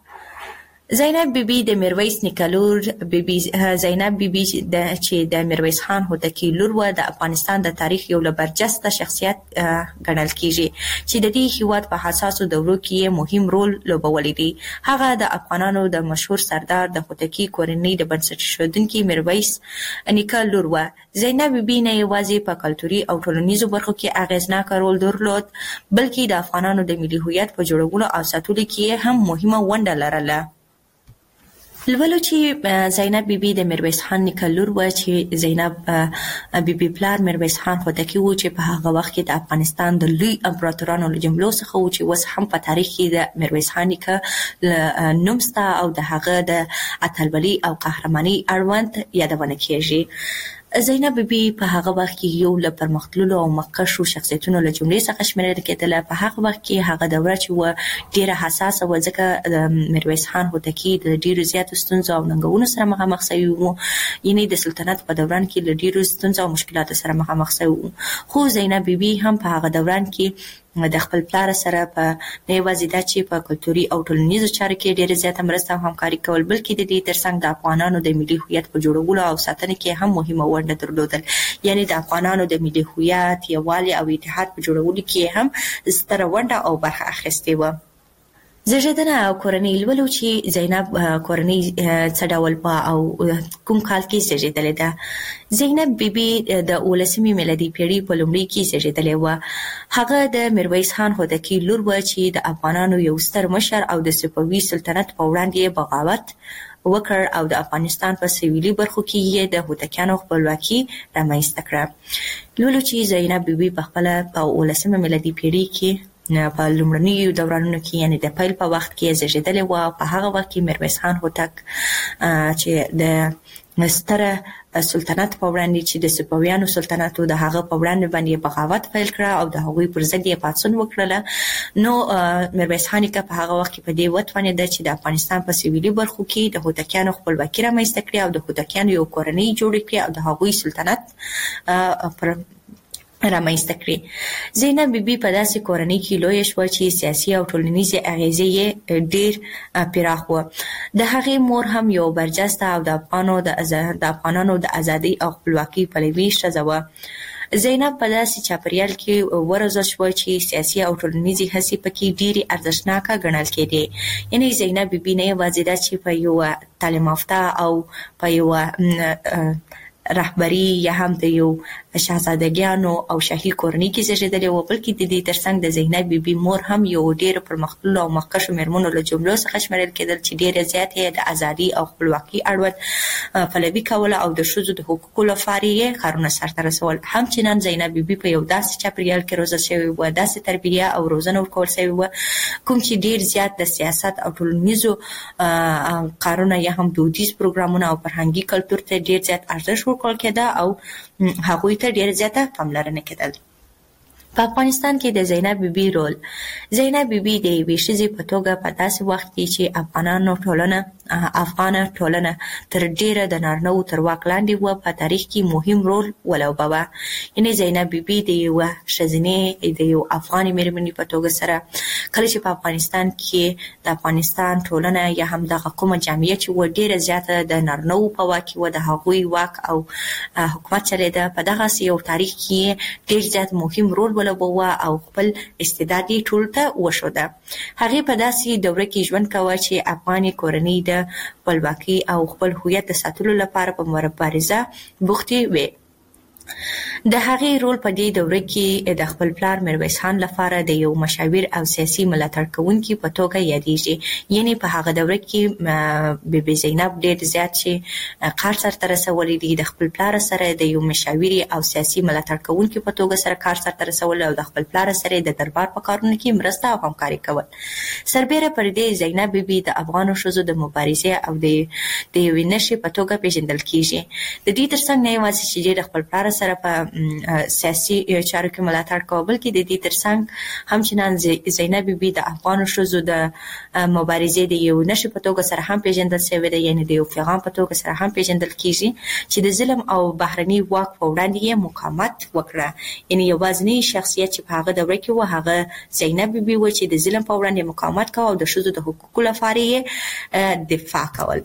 زینب بیبي د میرویس نیکه لور بیبي زینب بیبي د چې د میرویس خان هوتکی لور و د افغانستان د تاریخ یو له برجسته شخصیت ګڼل کیږي چې د دې هیواد په حساسو دورو کې مهم رول لوبولی دی. هغه د افغانانو د مشهور سردار د هوتکی کورنۍ د بنسټ ایښودونکي میرویس نیکه لور و. زینب بیبي نه یوازې په کلتوري او ټولنیزو برخو کې اغیزناک رول درلود بلکې د افغانانو د ملي هویت په جوړولو او ساتلو کې هم مهمه ونډه لرله. لولو چې زینب بیبي د میرویس خان نیکه لور و چې زینب بیبي پلار میرویس خان هوتکی و چې په هغه وخت کې د افغانستان د لوی امپراتورانو له جملو څخه و چې اوس هم په تاریخ کې د میرویس خان نیکه نوم شته او د هغه د اتلولۍ او قهرمانۍ اړوند یادونه کیږي. زینب بیبي په هغه وخت کې یو له پرمختللو او مخکښو شخصیتونو له جملې څخه شمیرل کېدله. په هغه وخت کې هغه دوره چې و ډیره حساسه و ځکه د میرویس خان هوتکی د ډیرو زیاتو ستونزو او ننګونو سره مخامخ شوی و. یعنی د سلطنت په دوران کې له ډیرو ستونزو او مشکلاتو سره مخامخ شوی و. خو زینب بیبي هم په هغه دوران کې د خپل پلار سره په نه یوازې دا چې په کلتوري او ټولنیزو چارو کې ډېره زیاته مرسته او همکاري کول بلکې د دې ترڅنګ د افغانانو د ملي هویت په جوړولو او ساتنه کې هم مهمه ونډه درلودل. یعنی د افغانانو د ملي هویت یووالي او اتحاد په جوړولو کې هم ستره ونډه او برخه اخیستې وه. زیږیدنه او کورنۍ لولو چې زینب کورنۍ څه ډول په او کوم کال کې زیږیدلې ده. زینب بیبي د اولسمې میلادي پیړۍ په لومړي کې زیږیدلې وه. هغه د میرویس خان هوتکی لور وه چې د افغانانو یو ستر مشر او د صفوي سلطنت په وړاندې بغاوت وکړ او د افغانستان په سویلي برخو کې یې د هوتکیانو خپلواکي رامنځته کړه. لولو چې زینب بیبي په خپله په اولسمه میلادي پیړۍ کې په لومړنیو دورانونو کې یعنی د پیل په وخت کې زیږیدلې وه. په هغه وخت کې میرویس خان هوتک چې د ستره سلطنت په وړاندې چې د صفویانو سلطنت د هغه په وړاندې باندې بغاوت پیل کړه او د هغوی پر ضد یې پاڅون وکړله. نو میرویس خان نیکه په هغه وخت کې په دې وتوانېده چې د افغانستان په سویلي برخو کې د هوتکیانو خپلواکي رامنځته کړي او د هوتکیانو یو کورنۍ جوړه کړي او د هغوی سلطنت پر رامنځته کړي. زینب بیبي په داسې کورنۍ کې لویه شوه چې سیاسي او ټولنیزې اغیزې یې ډېر پراخ وه. د هغې مور هم یو برجسته او د افغانو د افغانانو د ازادۍ او خپلواکۍ پلوي ښځه وه. زینب په داسې چاپریال کې وروزل شوه چې سیاسي او ټولنیزې هڅې پکې ډېرې ارزښتناکه ګڼل کېدې. یعنې زینب بیبي نه یوازې دا چې په یوه تعلیم یافته او په یوه رهبری یا هم د یو شاهزادګانو او شاهي کورنۍ کې زیږیدلې و، بلکې د دې ترڅنګ د زینب بیبي مور هم یو ډېر پرمختللو او مخکښو مېرمنو له جملو څخه شمیرل کېدل چې ډېره زیاتې د ازادي او خپلواکۍ اړوند پلوي کوله او د ښځو د حقوقو لپاره یې کارونه سرته رسول. همچنان زینب بیبي په یو داسې چاپریال کې روزل شوې وه، داسې تربیه او روزنه ورکول شوې وه کوم چې ډېر زیات د سیاست او ټولنیزو کارونه یا هم دودیز پروګرامونه او فرهنګي کلتور ته ډېر زیات ارزښت ورکول کېده او هغوی ته ډېر زیاته پاملرنه کېدل. په افغانستان کې د زینب بیبي رول. زینب بیبي د یوې ښځې په توګه په داسې وخت کې چې افغانانو ټولنه افغانه ټولنه تر ډیره د نارینه‌وو تر واک لاندې وه په تاریخ کې مهم رول ولوباوه. یعنې زینب بیبي د یوه ښځینې د یو افغانې مېرمنې په توګه سره کله چې په افغانستان کې د افغانستان ټولنه یا هم دغه کومه جامعه چې وه ډیره زیاته د نارینه‌وو په واک کې وه، د هغوی واک او حکومت چلېده، په دغسې یو تاریخ کې ډیر زیات مهم رول ولوباوه او خپل استعداد یې ټولو ته وښوده. هغې په داسې دوره کې ژوند کوه چې افغاني کورنۍ د خپلواکۍ او خپل هویت د ساتلو لپاره په مبارزه بوختې وې. د هغې رول په دې دوره کې د خپل پلار میرویس خان لپاره د یو مشاور او سیاسي ملاتړ کوونکي په توګه یادېږي. یعنې په هغه دوره کې بی بي زینب ډېر زیات چې کار سرته رسولی دی، د خپل پلار سره د یو مشاور او سیاسي ملاتړ کوونکي په توګه سره کار سرته رسول او د خپل پلار سره د دربار په کارونو کې مرسته او همکاري کول. سربیره پر دې زینب بیبي د افغانو ښځو د مبارزې او د د یوې نښې په توګه پیژندل کېږي. د دې ترڅنګ نه یوازې چې ډېر خپل پلار سره په سیاسي چارو کې ملاتړ کوه، بلکې د دې ترڅنګ همچنان زینب بیبي د افغانو ښځو د مبارزې د یو نښې په توګه سره هم پیژندل شوې ده، یعنې د یو پیغام په توګه سره هم پیژندل کېږي چې د ظلم او بهرني واک په وړاندې یې مقاومت وکړه. یعنې یوازینی شخصیت چې په هغه دوره کې و هغه زینب بیبي و چې د ظلم په وړاندې مقاومت کوه او د ښځو د حقوقو لپاره یې دفاع کول.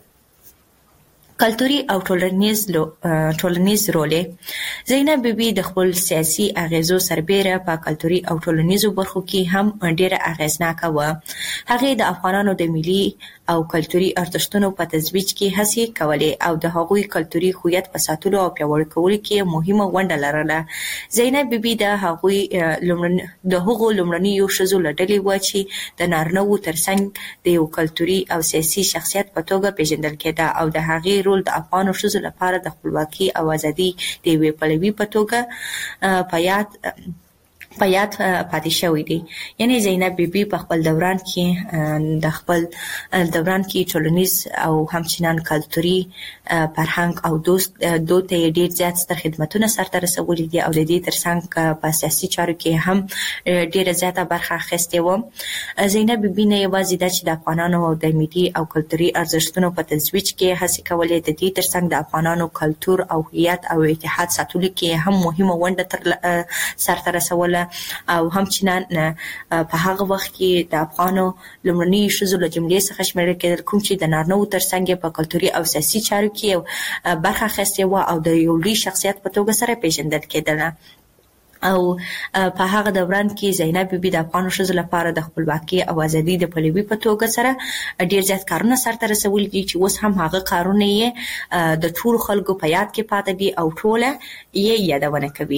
کلتوري او ټولنیز ټولنیز رول. زینب بیبي د خپل سیاسي اغیزو سربیره په کلتوري او ټولنیزو برخو کې هم ډیره اغیزناکه وه. هغې د افغانانو د ملي او کلتوري ارزښتونو په ترویج کې هڅې کولې او د هغوی کلتوري هویت په ساتلو او پیاوړي کولو کې مهمه ونډه لرله. زینب بیبي د هغوی د هغو لومړنیو ښځو له ډلې وه چې د نارینه‌وو ترڅنګ د یو کلتوري او سیاسي شخصیت په توګه پیژندل کېده او د هغې رول د افغانو ښځو لپاره د خپلواکۍ او ازادۍ د یوې پلوي په توګه په یاد په یاد پاتې شوی دی. یعنې زینب بیبي په خپل دوران کې د خپل دوران کې ټولنیز او همچنان کلتوري فرهنګ او دوست دود ته ډېر زیات ستر خدمتونه سرته رسولي دي او د دې ترڅنګ په سیاسي چارو کې هم ډېره زیاته برخه اخیستې وه. زینب بیبي نه یوازې دا چې د افغانانو او د ملي او کلتوري ارزښتونو په ترویج کې هڅې کولې، د دې ترڅنګ د افغانانو کلتور او هویت او اتحاد ساتلو کې هم مهمه ونډه تر سرته رسوله او همچنان په هغه وخت کې د افغانو لومړني ښځو له جملې څخه شمیرل کېدل کوم چې د نارینه‌وو ترڅنګ په کلتوري او سیاسي چارو کې برخه اخیستې وه او د یو لوی شخصیت په توګه سره پیژندل کېدله. او په هغه دوران کې زینب بیبي د افغانو ښځو لپاره د خپلواکۍ او ازادۍ د پلوي په توګه سره ډېر زیات کارونه سرته رسولي دي چې اوس هم هغه کارونه یې د ټولو خلکو په یاد کې پاتې دي او ټوله یې یادونه کوي.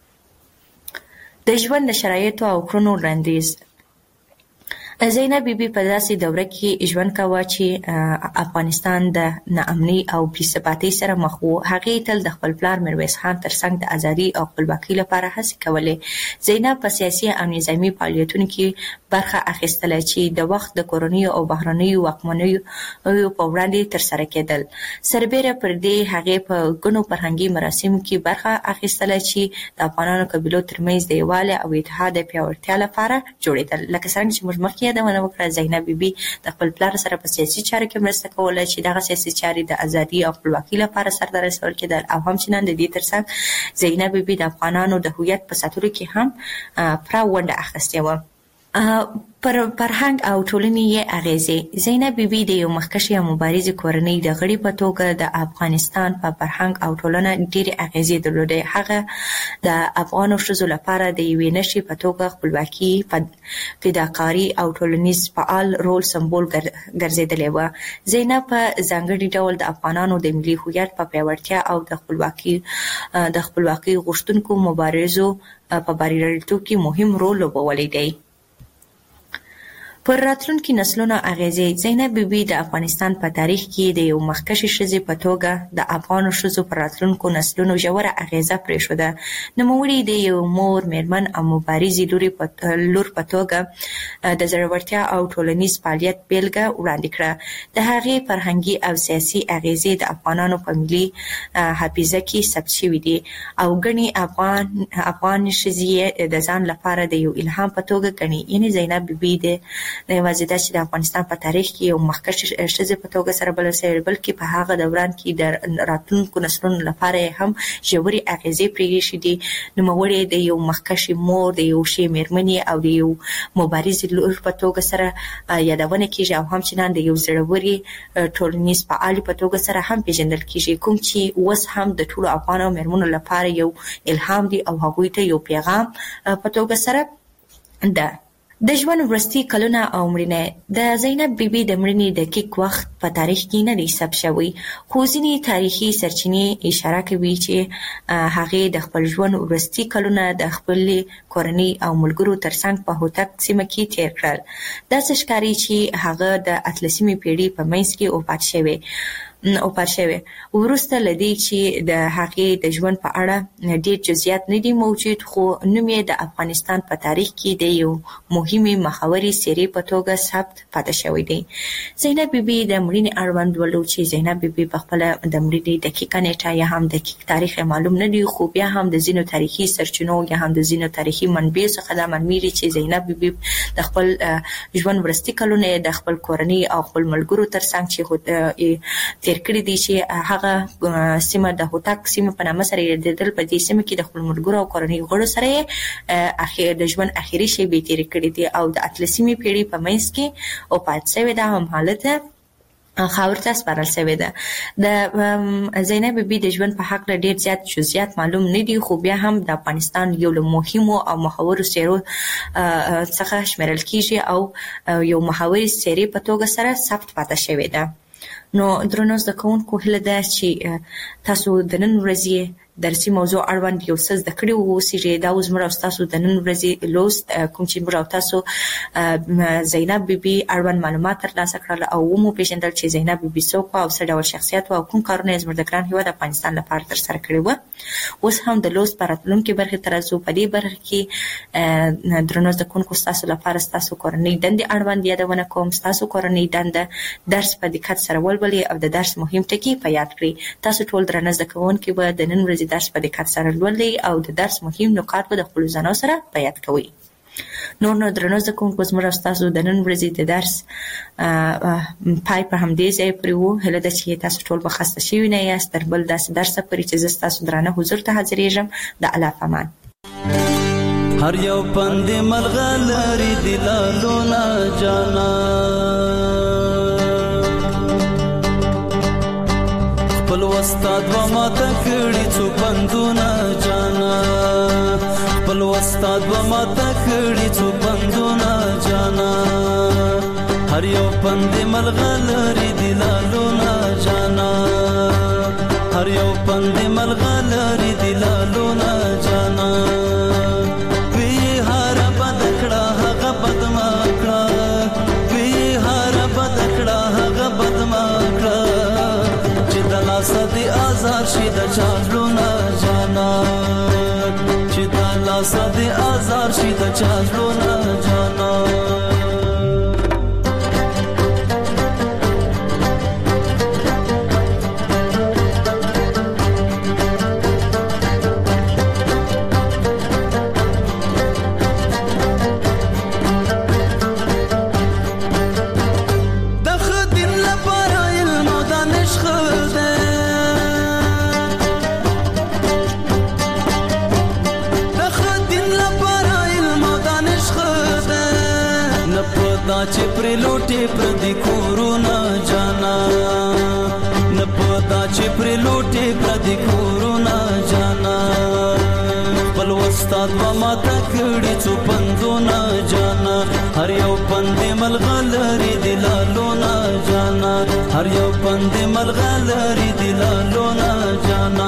د ژوند د شرایطو او کړنو وړاندیز. زینب بیبي په داسې دوره کې ژوند کاوه چې افغانستان د ناامنۍ او بې ثباتۍ سره مخ و. هغې تل د خپل پلار میرویس خان ترڅنګ د ازادۍ او خپلواکۍ لپاره هڅې کولې. زینب په سیاسي او نظامي فعالیتونو کې برخه اخیستله چې د وخت د کورنیو او بهرنیو واکمنیو په وړاندې ترسره کېدل. سربیره پر دې هغې په ګڼو فرهنګي مراسمو کې برخه اخیستله چې د افغانانو قبیلو ترمنځ د یووالي او اتحاد د پیاوړتیا لپاره جوړېدل. لکه څرنګه چې موږ مخکې یادونه وکړه، زینب بیبي د خپل پلار سره په سیاسي چارو کې مرسته کوله چې دغه سیاسي چارې د ازادۍ او خپلواکۍ لپاره سرته رسول کېدل او همچنان د دې ترڅنګ زینب بیبي د افغانانو د هویت په ساتلو کې هم پوره ونډه اخیستې وه. پر فرهنګ او ټولنې یې اغیزې. زینب بیبي د یو مخکښې او مبارزې کورنۍ د غړي په توګه د افغانستان په فرهنګ او ټولنه ډېرې اغیزې درلودې. هغه د افغانو ښځو لپاره د یوې نښې په توګه خپلواکي، فداکاري او ټولنیز فعال رول سمبول ګرځېدلې وه. زینب په ځانګړي ډول د افغانانو د ملي هویت په پیاوړتیا او د خپلواکي د خپلواکي غوښتونکو مبارزو په بریالیتوب کې مهم رول لوبولی دی. پر راتلونکي نسلونو اغیزې. زینب بیبي د افغانستان په تاریخ کې د یو مخکښې ښځې په توګه د افغانو ښځو پر راتلونکو نسلونو ژوره اغیزه پرېښوده. نوموړې د یو مور، میرمن او مبارزې لور په توګه د زړورتیا او ټولنیز فعالیت بیلګه وړاندې کړه. د هغې فرهنګي او سیاسي اغیزې د افغانانو په ملي حافظه کې ثبت شوي دي او ګڼې افغان افغان ښځې د ځان لپاره د یو الهام په توګه ګڼي. یعنې زینب بیبي د نه یوازې دا چې د افغانستان په تاریخ کې یو مخکښې ښځې په توګه سره بلل شوې، بلکې په هغه دوران کې د راتلونکو نسلونو لپاره یې هم ژورې اغیزې پرېښې دي. نوموړې د یو مخکښې مور، د یو ښې مېرمنې او د یو مبارزې لور په توګه سره یادونه کېږي او همچنان د یو زړورې ټولنیز فعالې په توګه سره هم پېژندل کېږي، کوم چې اوس هم د ټولو افغانو مېرمنو لپاره یو الهام دی او هغوی ته یو پیغام په توګه سره ده. د ژوند وروستي کلونه او مړینه. د زینب بیبي د مړینې دقیق وخت په تاریخ کې نه دی ثبت شوی، خو ځینې تاریخي سرچینې اشاره کوي چې هغې د خپل ژوند وروستي کلونه د خپلې کورنۍ او ملګرو ترڅنګ په هوتک سیمه کې تیر کړل. داسې ښکاري چې هغه د اتلسمې پیړۍ په منځ کې وفات شوی وفات شوی. وروسته له دې چې د هغې د ژوند په اړه ډېر جزئیات نه دي موجود، خو نوم یې د افغانستان په تاریخ کې د یو مهمې مخورې څېرې په توګه ثبت پاتې شوی دی. زینب بیبي د مړینې اړوند ولو چې زینب بیبي په خپله د مړینې دقیقه نیټه یا هم دقیق تاریخ معلوم نه دی، خو بیا هم د ځینو تاریخي سرچینو یا هم د ځینو تاریخي منبعو څخه دا معلومیږي چې زینب بیبي د خپل ژوند وروستي کلونه د خپل کورنۍ او خپل ملګرو ترڅنګ چې تیر کړي دي چې هغه سیمه د هوتک سیمه په نامه سره یادېدل. په دې سیمه کې د خپل ملګرو او کورنۍ غړو سره اخر د ژوند اخري شېبې تېرې کړي دي او د اتلسمې پیړۍ په منځ کې وفات شوې ده. هم حالت خاور ته سپارل شوې ده. د زینب بیبي د ژوند په هکله ډېر زیات جزئیات معلوم نه دي، خو بیا هم د افغانستان یو له مهمو او محورو څېرو څخه شمیرل کېږي او یو محوري څېرې په توګه سره ثبت پاتې شوې ده. نو درنو زده کوونکو، هیله ده چې تاسو د نن ورځې درسي موضوع اړوند یو څه زده کړي واوسئ. دا اوس موږ او تاسو د نن ورځې لوست کوم چې موږ او تاسو زینب بیبي اړوند معلومات ترلاسه کړل او ومو پېژندل چې زینب بیبي څوک وه او څه ډول شخصیت وه او کوم کارونه یې زموږ د ګران هېواد افغانستان لپاره ترسره کړي وه. اوس هم د لوست په راتلونکې برخې ته راځو. په دې برخه کې درنو زده کوونکو، ستاسو لپاره ستاسو کورنۍ دندې اړوند یادونه کوم. ستاسو کورنۍ دنده درس په دقت سره ولولئ او د درس مهم ټکي په یاد کړئ. تاسو ټول درنه زده کوونکي به د نن ورځې درس په دقت سره لولئ او د درس مهم نکات به د خپلو ځانو سره په یاد کوئ. نور نو درنو زده کوونکو، زموږ او ستاسو د نن ورځې د درس پای په همدې ځای پورې و. هیله ده چې تاسو ټول به خسته شوي نه یاست. تر بل داسې درسه پورې چې زه ستاسو درانه حضور ته حاضرېږم. د الله په امان. هر یو پند ملغلري دلالونه جانا خپل استاد و ما تکړی څو پندونه جانا خپل استاد و ما تکړی څو پندونه جانا هر یو پند ملغلري دلالونه جانا هر یو پند ملغلري دلالونه جانا وی هر بدکړه هغه بدما کړه وی هر بدکړه هغه بدما کړه چې د لاس دې آزار شي د چالونه جانا چې د لاس دې آزار شي د چالونه جانا دانش چې پر لوټي پر دې کورونا جانا نه پدا چې پر لوټي پر دې کورونا جانا خپل استاد و ما تکړی څو پندونه جانا هر یو پند ملغلری دلالونه جانا هر یو پند ملغلری دلالونه جانا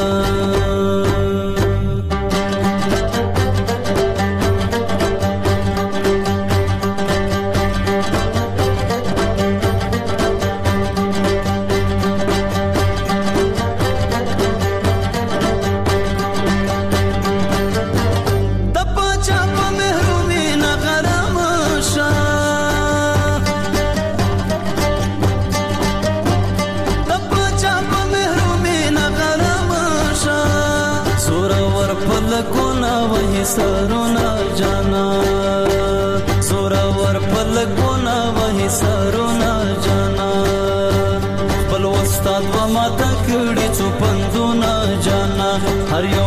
سرونا جانا زورا ور پلګونا وਹੀ سرونا جانا بل استاد و ما تکړی څو پندونا جانا هر یو